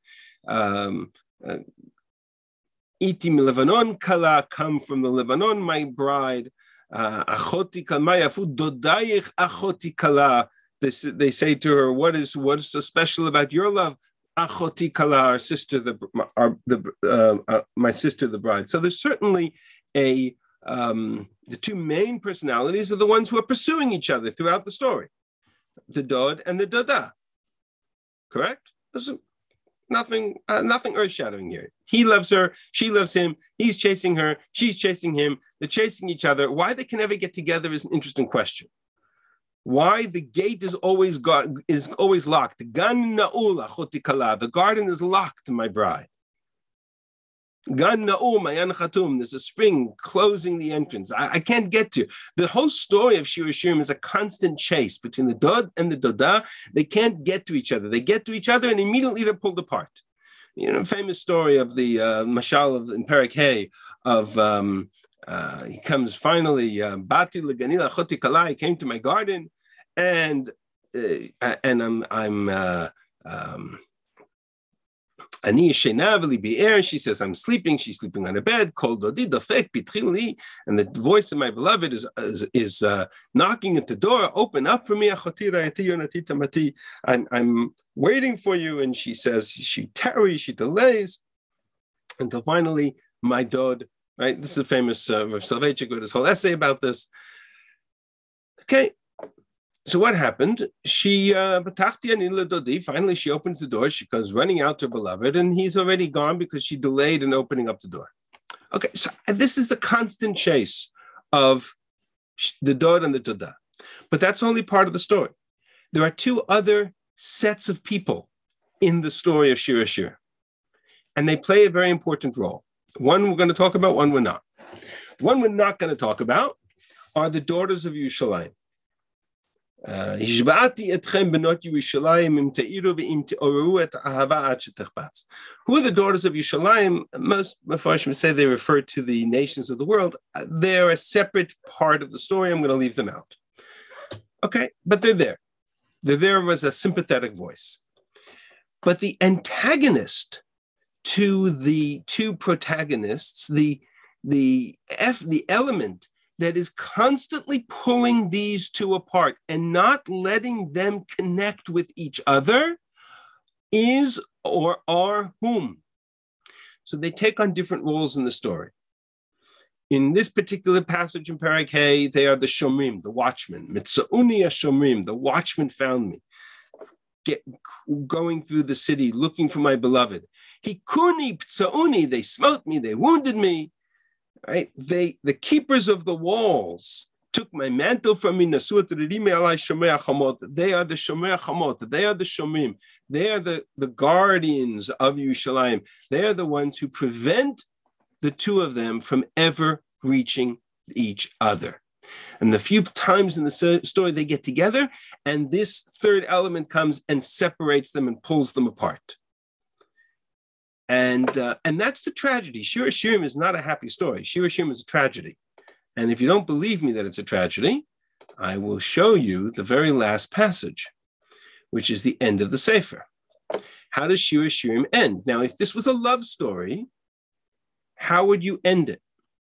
Iti Lebanon Kala, come from the Lebanon, my bride. Achoti Kalmayafu Dodayich Achoti Kala. They say to her, what is so special about your love? Achoti Kala, our sister, my sister, the bride. So there's certainly the two main personalities are the ones who are pursuing each other throughout the story, the Dod and the Doda. Correct? There's nothing earth-shattering here. He loves her, she loves him, he's chasing her, she's chasing him, they're chasing each other. Why they can never get together is an interesting question. Why the gate is always locked. Gan na'ul achoti kala. The garden is locked, my bride. Gan na'ul mayan chatum. There's a spring closing the entrance. I can't get to. The whole story of Shir Hashirim is a constant chase between the Dod and the Doda. They can't get to each other. They get to each other and immediately they're pulled apart. Famous story of the Mashal in Perek Hay of he comes finally, Bati leganila choti kala. He came to my garden, and I'm Ani yeshena be'er. She says I'm sleeping. She's sleeping on a bed. Kol dodi dafek bitrili, and the voice of my beloved is knocking at the door. Open up for me, achoti ra'ayati yonati tamati. I'm waiting for you. And she says she tarries, she delays, until finally my Dod. Right, this is a famous Rav Soloveitchik wrote his whole essay about this. Okay, so what happened? She finally she opens the door. She comes running out to her beloved, and he's already gone because she delayed in opening up the door. Okay, so this is the constant chase of the Dod and the Doda, but that's only part of the story. There are two other sets of people in the story of Shir Hashirim, and they play a very important role. One we're going to talk about, one we're not. One we're not going to talk about are the daughters of Yerushalayim. Who are the daughters of Yerushalayim? Most Mefarshim say they refer to the nations of the world. They're a separate part of the story. I'm going to leave them out. Okay, but they're there. They're there as a sympathetic voice. But the antagonist to the two protagonists, the element that is constantly pulling these two apart and not letting them connect with each other is or are whom. So they take on different roles in the story. In this particular passage in Perek Hay, they are the Shomrim, the watchmen. Mitza'uni Shomrim, the watchmen found me. Going through the city looking for my beloved. Hikuni ptsauni, they smote me, they wounded me. Right? The keepers of the walls took my mantle from me. They are the Shomei Chamot. They are the Shomim. They are the guardians of Yerushalayim. They are the ones who prevent the two of them from ever reaching each other. And the few times in the story they get together, and this third element comes and separates them and pulls them apart. And that's the tragedy. Shir Hashirim is not a happy story. Shir Hashirim is a tragedy. And if you don't believe me that it's a tragedy, I will show you the very last passage, which is the end of the Sefer. How does Shir Hashirim end? Now, if this was a love story, how would you end it?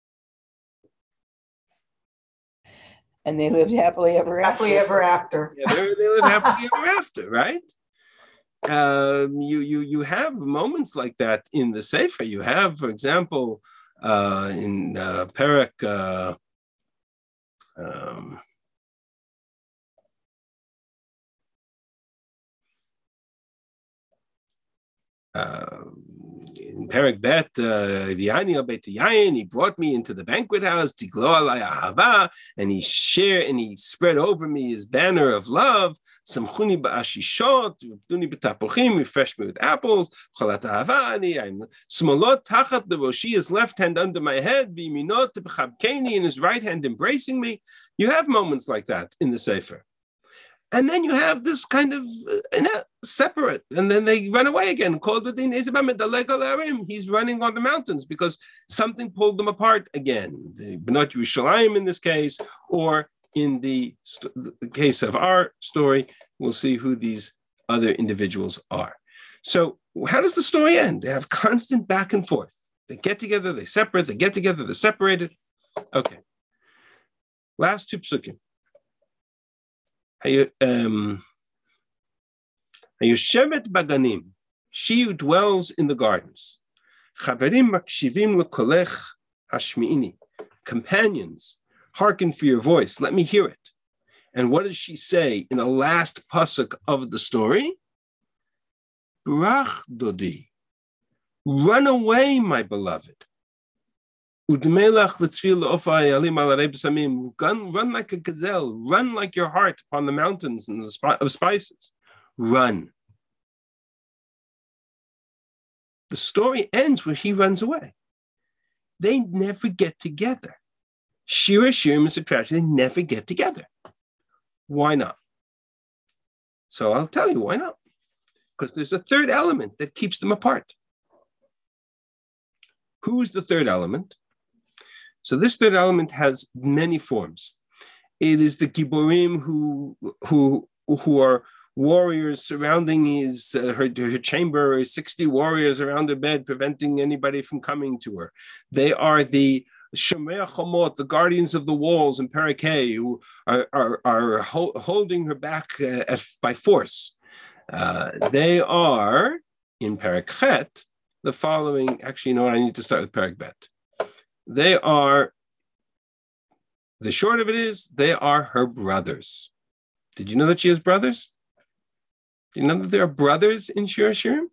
And they lived happily ever after. Happily ever after. Yeah, they live happily ever after, right? You have moments like that in the Sefer. You have, for example, in Perek. in Perek Bet, he brought me into the banquet house, and he spread over me his banner of love. Samchuni ba'ashishot, refreshed me with apples. Smolot tachat leroshi, his left hand under my head, v'yiminot b'chabkeni, in his right hand embracing me. You have moments like that in the Sefer. And then you have this kind of separate, and then they run away again. He's running on the mountains because something pulled them apart again. The Bnot Yerushalayim in this case, or in the case of our story, we'll see who these other individuals are. So how does the story end? They have constant back and forth. They get together, they separate, they get together, they're separated. Okay. Last two psukim. Hayoshevet baganim, she who dwells in the gardens. Chaverim makshivim lekolech hashmi'ini, companions, hearken for your voice, let me hear it. And what does she say in the last pasuk of the story? Brach dodi, run away, my beloved. Run like a gazelle, run like your heart upon the mountains and of spices. Run. The story ends where he runs away. They never get together. Shira Shirim is a tragedy. They never get together. Why not? So I'll tell you why not. Because there's a third element that keeps them apart. Who's the third element? So this third element has many forms. It is the Giborim who are warriors surrounding her chamber, 60 warriors around her bed, preventing anybody from coming to her. They are the Shomei Chomot, the guardians of the walls in Perek Hey, who are holding her back by force. They are, in Perek Chet, the following. Actually, I need to start with Perek Bet. They are, the short of it is, they are her brothers. Did you know that she has brothers? Do you know that there are brothers in Shir Hashirim?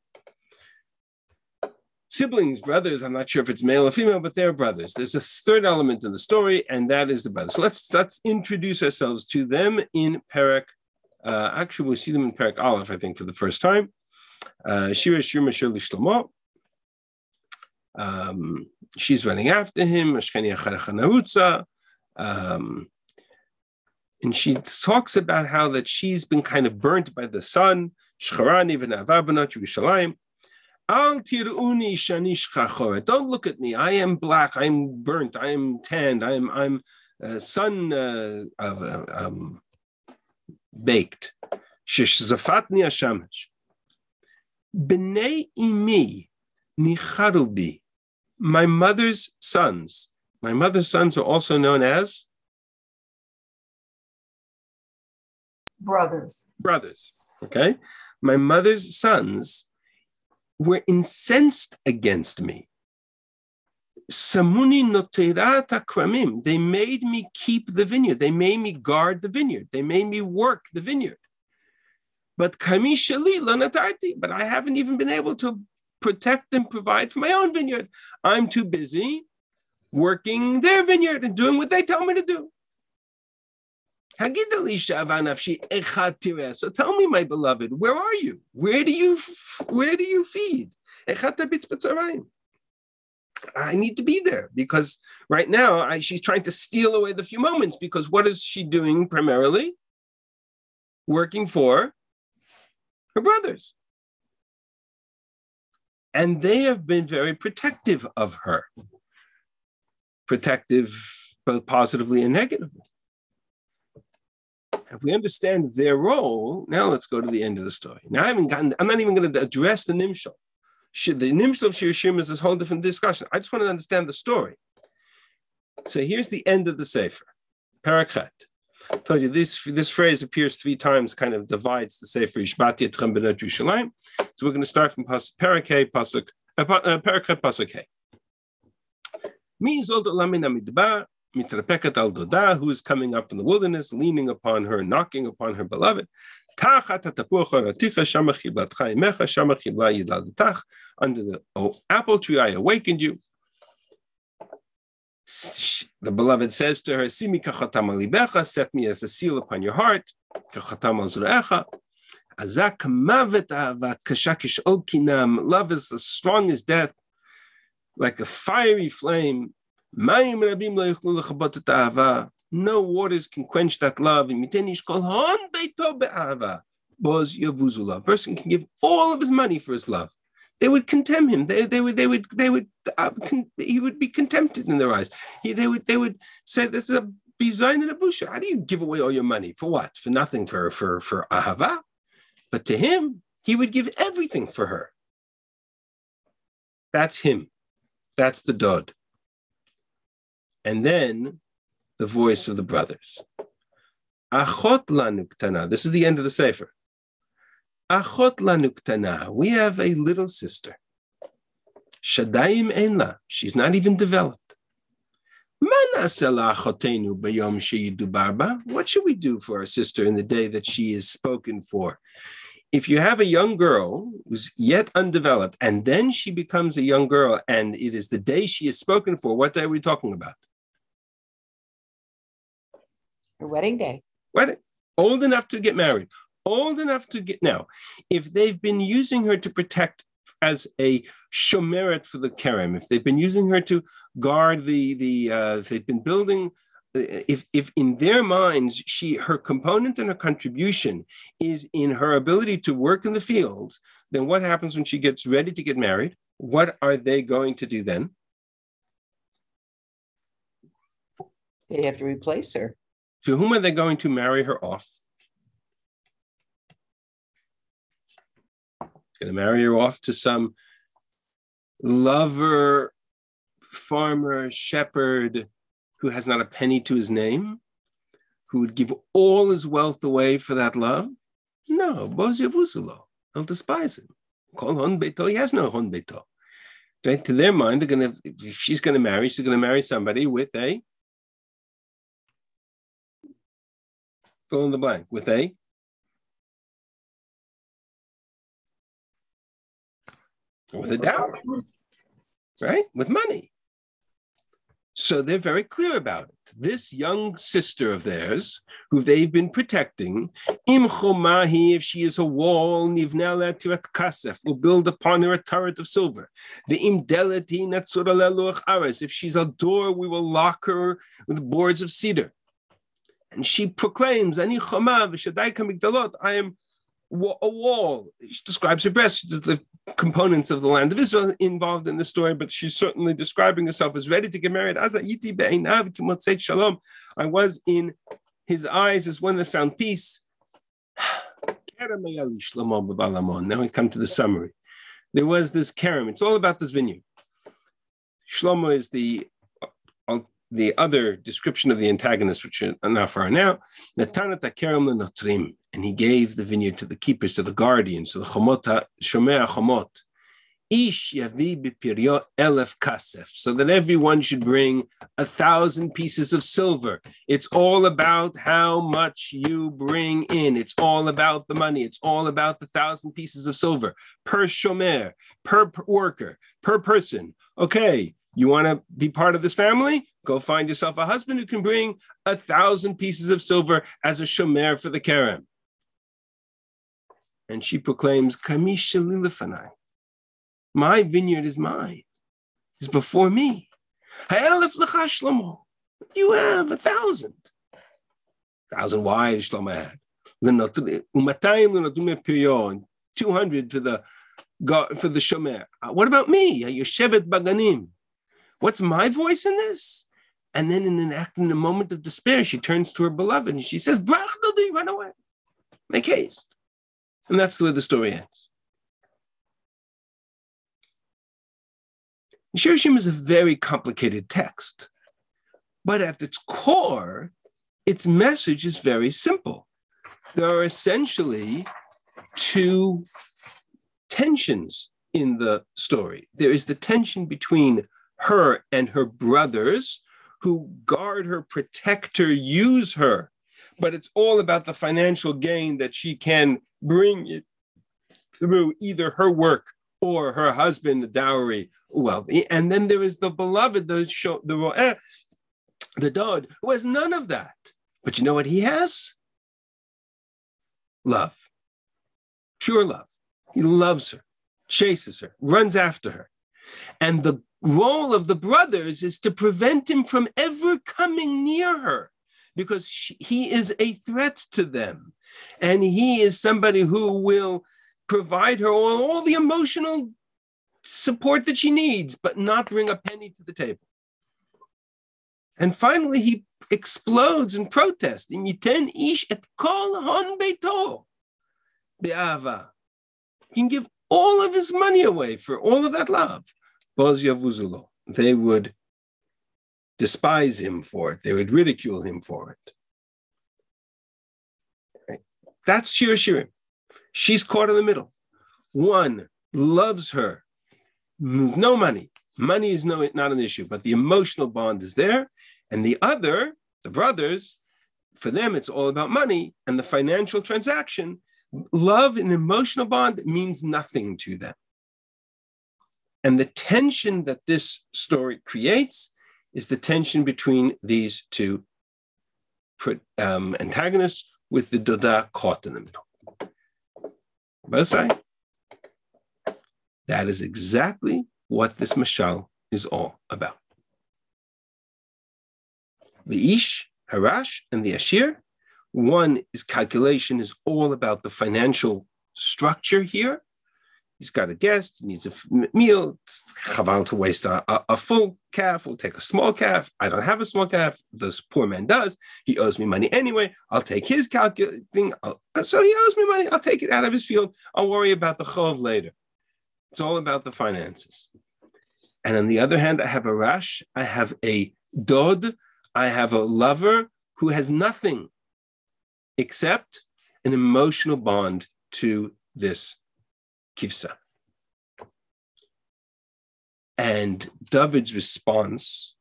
Siblings, brothers, I'm not sure if it's male or female, but they're brothers. There's a third element in the story, and that is the brothers. So let's introduce ourselves to them in Perek. Actually, we'll see them in Perek Aleph, I think, for the first time. Shir Hashirim Asher Lishlomo. She's running after him, and she talks about how that she's been kind of burnt by the sun. Don't look at me. I am black. I'm burnt. I am tanned. I'm sun baked. B'nei imi nicharubi. My mother's sons. My mother's sons are also known as brothers. Brothers. Okay. My mother's sons were incensed against me. Samuni noterat akramim. They made me keep the vineyard. They made me guard the vineyard. They made me work the vineyard. But kami shali lo natarti. But I haven't even been able to protect and provide for my own vineyard. I'm too busy working their vineyard and doing what they tell me to do. So tell me, my beloved, where are you? Where do you feed? I need to be there because right now she's trying to steal away the few moments, because what is she doing primarily? Working for her brothers. And they have been very protective of her. Protective both positively and negatively. If we understand their role, now let's go to the end of the story. Now I'm not even going to address the Nimshal. The Nimshal of Shir Hashirim is this whole different discussion. I just want to understand the story. So here's the end of the Sefer. Perek Chet. I told you this phrase appears 3 times, kind of divides the Sefer Yishbati Etchem B'not Yerushalayim. So we're going to start from Perek Chet Pasuk Hey. Mi zol lamin amidbar mitrapeket al doda, who is coming up from the wilderness, leaning upon her, knocking upon her beloved. Under the apple tree I awakened you. The beloved says to her, set me as a seal upon your heart. Love is as strong as death, like a fiery flame. No waters can quench that love. A person can give all of his money for his love. They would contemn him. He would be contempted in their eyes. They would say, "This is a bizayin and a busha. How do you give away all your money for what? For nothing? For ahava?" But to him, he would give everything for her. That's him. That's the dod. And then the voice of the brothers. Achot lanu ktana. This is the end of the sefer. Achot lanu ktana. We have a little sister. Shadayim enla. She's not even developed. What should we do for our sister in the day that she is spoken for? If you have a young girl who's yet undeveloped, and then she becomes a young girl, and it is the day she is spoken for, what day are we talking about? Her wedding day. Wedding. Old enough to get married. Old enough to get... Now, if they've been using her to protect as a shomeret for the kerem, if they've been using her to guard they've been building... If in their minds, her component and her contribution is in her ability to work in the fields, then what happens when she gets ready to get married? What are they going to do then? They have to replace her. To whom are they going to marry her off? Going to marry her off to some lover, farmer, shepherd, who has not a penny to his name, who would give all his wealth away for that love? No, Boz Yavuzulo. They'll despise him. Call Hon Beito. He has no Hon Beito. Right? To their mind, if she's going to marry somebody with a fill in the blank, with a dowry, right? With money. So they're very clear about it. This young sister of theirs, who they've been protecting, im chomahi, if she is a wall, nivnala tirat kasef, will build upon her a turret of silver. The im deleti natzuraleluach ares, if she's a door, we will lock her with boards of cedar. And she proclaims, ani choma v'shadaika migdalot, I am a wall. She describes her breasts, the components of the land of Israel involved in the story, but she's certainly describing herself as ready to get married. I was in his eyes as one that found peace. Now we come to the summary. There was this kerem. It's all about this vineyard. Shlomo is the other description of the antagonist, which are not for now. And he gave the vineyard to the keepers, to the guardians, to the chomot, shomei chomot. Ish yavi b'piryo elef kasef, so that everyone should bring 1,000 pieces of silver. It's all about how much you bring in. It's all about the money. It's all about the 1,000 pieces of silver per shomer, per worker, per person. Okay, you want to be part of this family? Go find yourself a husband who can bring 1,000 pieces of silver as a shomer for the kerem. And she proclaims, Kamish Shalilafanai. My vineyard is mine. It's before me. Ha'elef lecha Shlomo. You have 1,000. 1,000 wives Shlomo had. Umatayim l'notume piryo, and 200 for the shomer. What about me? Yoshevet baganim. What's my voice in this? And then in a moment of despair, she turns to her beloved and she says, Brach dodi, run away. Make haste. And that's the way the story ends. Shir Hashim is a very complicated text, but at its core, its message is very simple. There are essentially two tensions in the story. There is the tension between her and her brothers who guard her, protect her, use her, but it's all about the financial gain that she can bring it through either her work or her husband, the dowry wealthy. And then there is the beloved, the dod, who has none of that. But you know what he has? Love. Pure love. He loves her, chases her, runs after her. And the role of the brothers is to prevent him from ever coming near her, because he is a threat to them. And he is somebody who will provide her all the emotional support that she needs, but not bring a penny to the table. And finally, he explodes in protest. Yiten ish et kol hon beito be'ava. He can give all of his money away for all of that love. Boz yavuzulo. They would despise him for it. They would ridicule him for it. Right? That's Shir Shirim. She's caught in the middle. One loves her. No money. Money is not an issue, but the emotional bond is there. And the other, the brothers, for them, it's all about money and the financial transaction. Love and emotional bond means nothing to them. And the tension that this story creates is the tension between these two antagonists, with the Doda caught in the middle. Basai, that is exactly what this mashal is all about. The Ish, Harash, and the Ashir, one is calculation, is all about the financial structure here. He's got a guest, he needs a meal. It's chaval to waste a full calf. We'll take a small calf. I don't have a small calf. This poor man does. He owes me money anyway. I'll take his thing. So he owes me money. I'll take it out of his field. I'll worry about the chov later. It's all about the finances. And on the other hand, I have a rash. I have a dod. I have a lover who has nothing except an emotional bond to this kivsa. And David's response,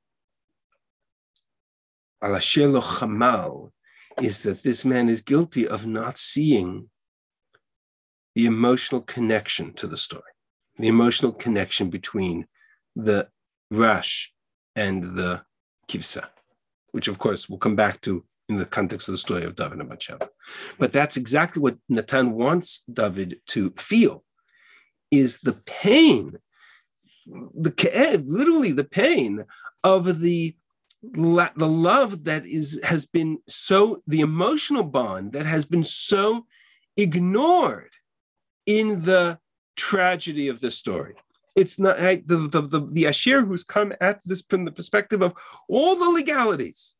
ala shelo chamal, is that this man is guilty of not seeing the emotional connection to the story, the emotional connection between the rash and the kivsa, which of course we'll come back to in the context of the story of David and Bathsheba. But that's exactly what Natan wants David to feel, is the pain, the ke'ev, literally the pain of the love that has been so, the emotional bond that has been so ignored in the tragedy of the story. It's not the Ashir who's come at this from the perspective of all the legalities.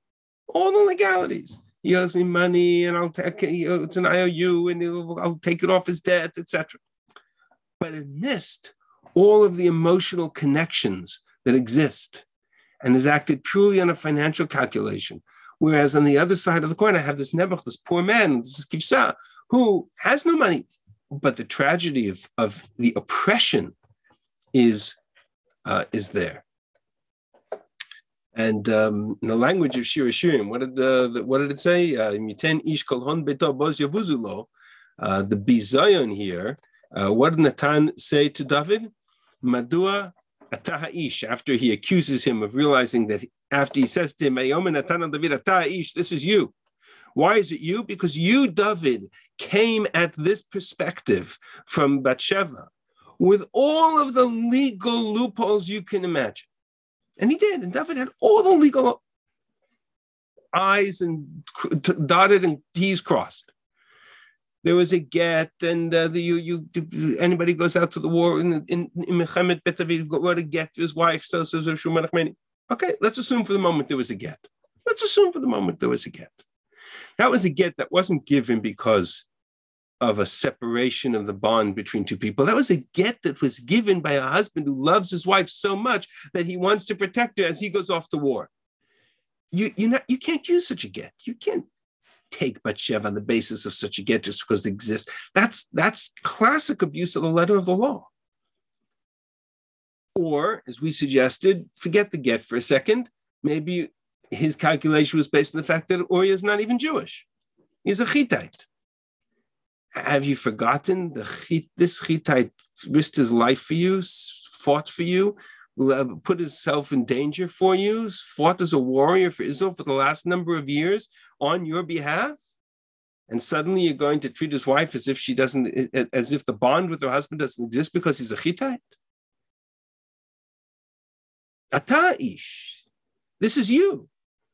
He owes me money, and I'll take it's an IOU, and I'll take it off his debt, etc. But it missed all of the emotional connections that exist, and has acted purely on a financial calculation. Whereas on the other side of the coin, I have this Nebuch, this poor man, this Kivsa, who has no money, but the tragedy of the oppression is there. And in the language of Shir Hashirim, what did it say? Miten ish kol hon beto boz yavuzulo. The bizayon here. What did Natan say to David? Madua atah ish. After he accuses him of realizing that, after he says to him, Natan David atah ish, this is you. Why is it you? Because you, David, came at this perspective from Bathsheba with all of the legal loopholes you can imagine. And he did. And David had all the legal I's and dotted and T's crossed. There was a get, and anybody goes out to the war in Mechemet Bet David wrote a get to his wife. So says Shmuel Nachmani. Okay, let's assume for the moment there was a get. That was a get that wasn't given because of a separation of the bond between two people. That was a get that was given by a husband who loves his wife so much that he wants to protect her as he goes off to war. You can't use such a get. You can't take Bathsheba on the basis of such a get just because it exists. That's classic abuse of the letter of the law. Or, as we suggested, forget the get for a second. Maybe his calculation was based on the fact that Uriah is not even Jewish. He's a Hittite. Have you forgotten this Hittite risked his life for you, fought for you, put himself in danger for you, fought as a warrior for Israel for the last number of years on your behalf? And suddenly you're going to treat his wife as if as if the bond with her husband doesn't exist because he's a Hittite? Ata ish. This is you.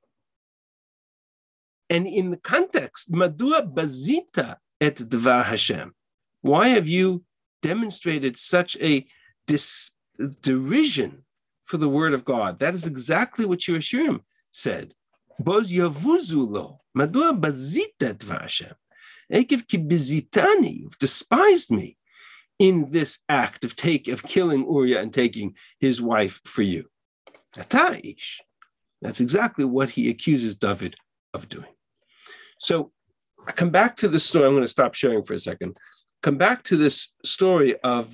And in the context, Madua bazita et dvar Hashem. Why have you demonstrated such a derision for the word of God? That is exactly what Yeshurim said. Boz yavuzu lo. Madua bazita et dvar Hashem. Ekev ki bizitani. You've despised me in this act of killing Uriah and taking his wife for you. Ataish. That's exactly what he accuses David of doing. So I come back to this story. I'm going to stop sharing for a second. Come back to this story of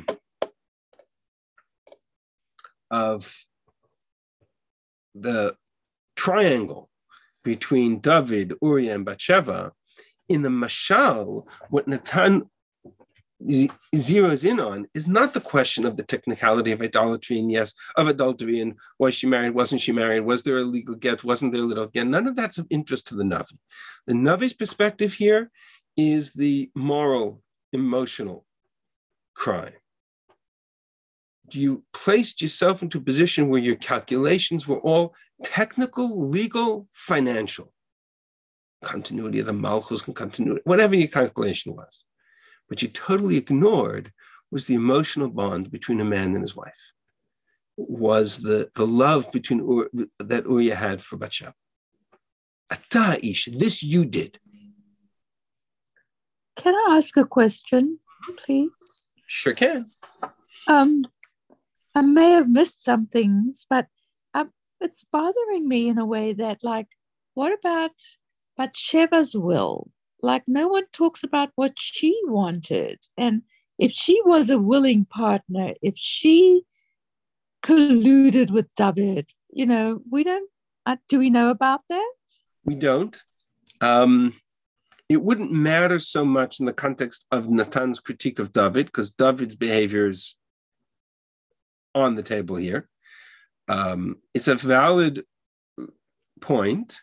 the triangle between David, Uriah, and Bathsheba. In the Mashal, what Natan zeroes in on is not the question of the technicality of idolatry and of adultery and was she married, wasn't she married, was there a legal get, wasn't there a little get. None of that's of interest to the Navi. The Navi's perspective here is the moral, emotional crime. You placed yourself into a position where your calculations were all technical, legal, financial. Continuity of the Malchus and continuity, whatever your calculation was. What you totally ignored was the emotional bond between a man and his wife, was the love that Uriah had for Bathsheba. Ataish, this you did. Can I ask a question, please? Sure can. I may have missed some things, but it's bothering me in a way that, like, what about Bathsheba's will? Like, no one talks about what she wanted. And if she was a willing partner, if she colluded with David, we don't, do we know about that? We don't. It wouldn't matter so much in the context of Natan's critique of David, because David's behavior is on the table here. It's a valid point.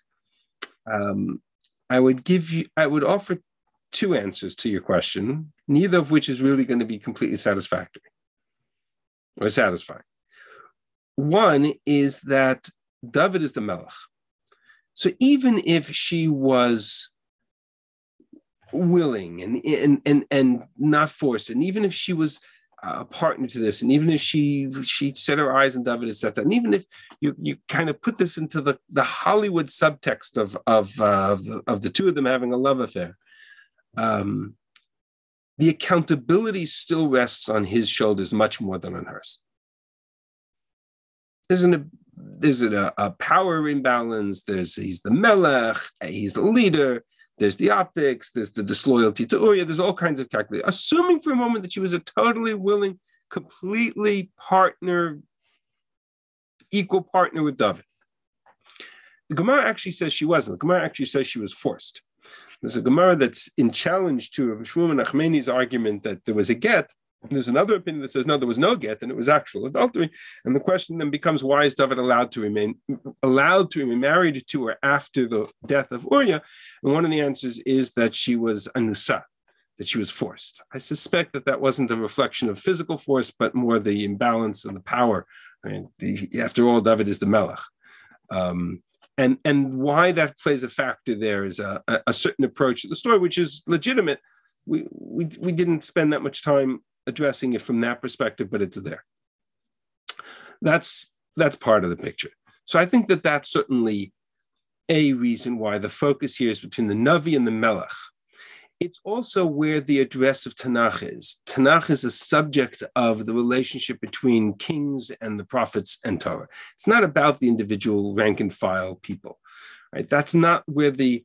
I would offer two answers to your question, neither of which is really going to be completely satisfactory or satisfying. One is that David is the Melech. So even if she was willing and not forced, and even if she was a partner to this, and even if she set her eyes on David, etc., and even if you kind of put this into the Hollywood subtext of the two of them having a love affair, the accountability still rests on his shoulders much more than on hers. There's a power imbalance. He's the Melech, he's the leader. There's the optics, there's the disloyalty to Uriah, there's all kinds of calculations. Assuming for a moment that she was a totally willing, completely equal partner with David. The Gemara actually says she wasn't. The Gemara actually says she was forced. There's a Gemara that's in challenge to Shmuel Nachmani's argument that there was a get. There's another opinion that says, no, there was no get, and it was actual adultery. And the question then becomes, why is David allowed to remain married to her after the death of Uriah? And one of the answers is that she was anusa, that she was forced. I suspect that wasn't a reflection of physical force, but more the imbalance of the power. I mean, after all, David is the Melech. And why that plays a factor there is a certain approach to the story, which is legitimate. We didn't spend that much time addressing it from that perspective, but it's there. That's part of the picture. So I think that's certainly a reason why the focus here is between the Navi and the Melech. It's also where the address of Tanakh is. Tanakh is a subject of the relationship between kings and the prophets and Torah. It's not about the individual rank and file people, right? That's not where the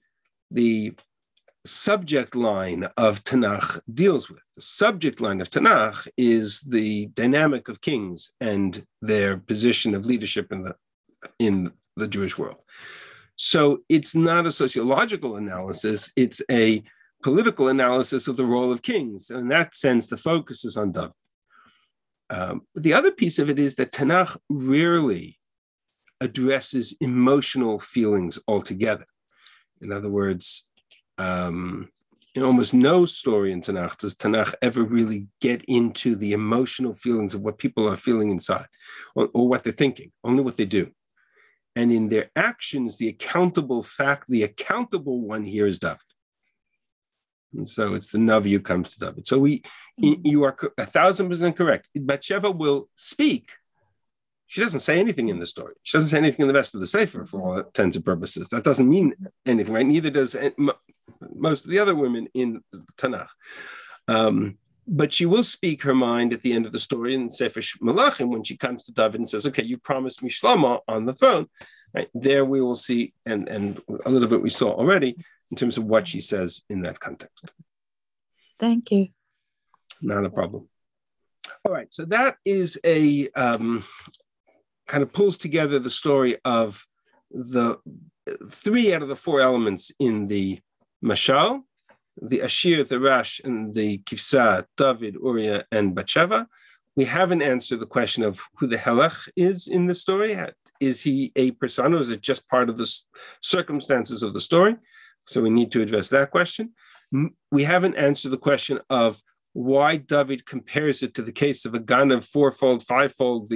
subject line of Tanakh deals with. The subject line of Tanakh is the dynamic of kings and their position of leadership in the Jewish world. So it's not a sociological analysis, it's a political analysis of the role of kings. And in that sense, the focus is on David. The other piece of it is that Tanakh rarely addresses emotional feelings altogether. In other words, in almost no story in Tanakh does Tanakh ever really get into the emotional feelings of what people are feeling inside or what they're thinking, only what they do. And in their actions, the accountable one here is David. And so it's the Navi who comes to David. So you are 1,000% correct. Bathsheba will speak. She doesn't say anything in the story. She doesn't say anything in the rest of the Sefer for all intents and purposes. That doesn't mean anything, right? Neither does most of the other women in Tanakh. But she will speak her mind at the end of the story in Sefer Malachim when she comes to David and says, okay, you promised me Shlomo on the throne. Right? There we will see, and a little bit we saw already, in terms of what she says in that context. Thank you. Not a problem. All right, so that is a kind of pulls together the story of the 3 out of the 4 elements in the Mashal, the Ashir, the Rash, and the Kifsa, David, Uriah, and Bathsheba. We haven't answered the question of who the Helech is in the story. Is he a persona, or is it just part of the circumstances of the story? So we need to address that question. We haven't answered the question of why David compares it to the case of a Ganav 4-fold, 5-fold,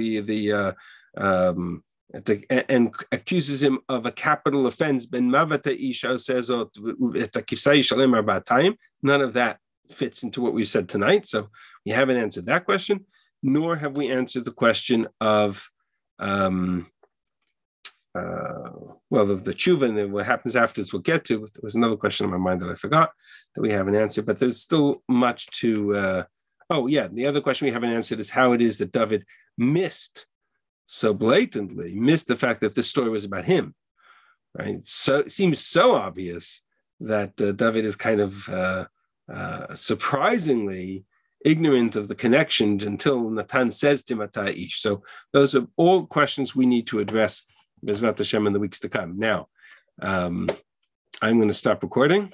and accuses him of a capital offense. Ben Mavata Isha says, none of that fits into what we said tonight. So we haven't answered that question, nor have we answered the question of the tshuva and what happens afterwards we'll get to. There was another question in my mind that I forgot that we haven't answered, but there's still much to, the other question we haven't answered is how it is that David missed the fact that this story was about him, right? So it seems so obvious that David is kind of surprisingly ignorant of the connection until Natan says to Mata Ish. So those are all questions we need to address Bezrat Hashem in the weeks to come. Now, I'm going to stop recording.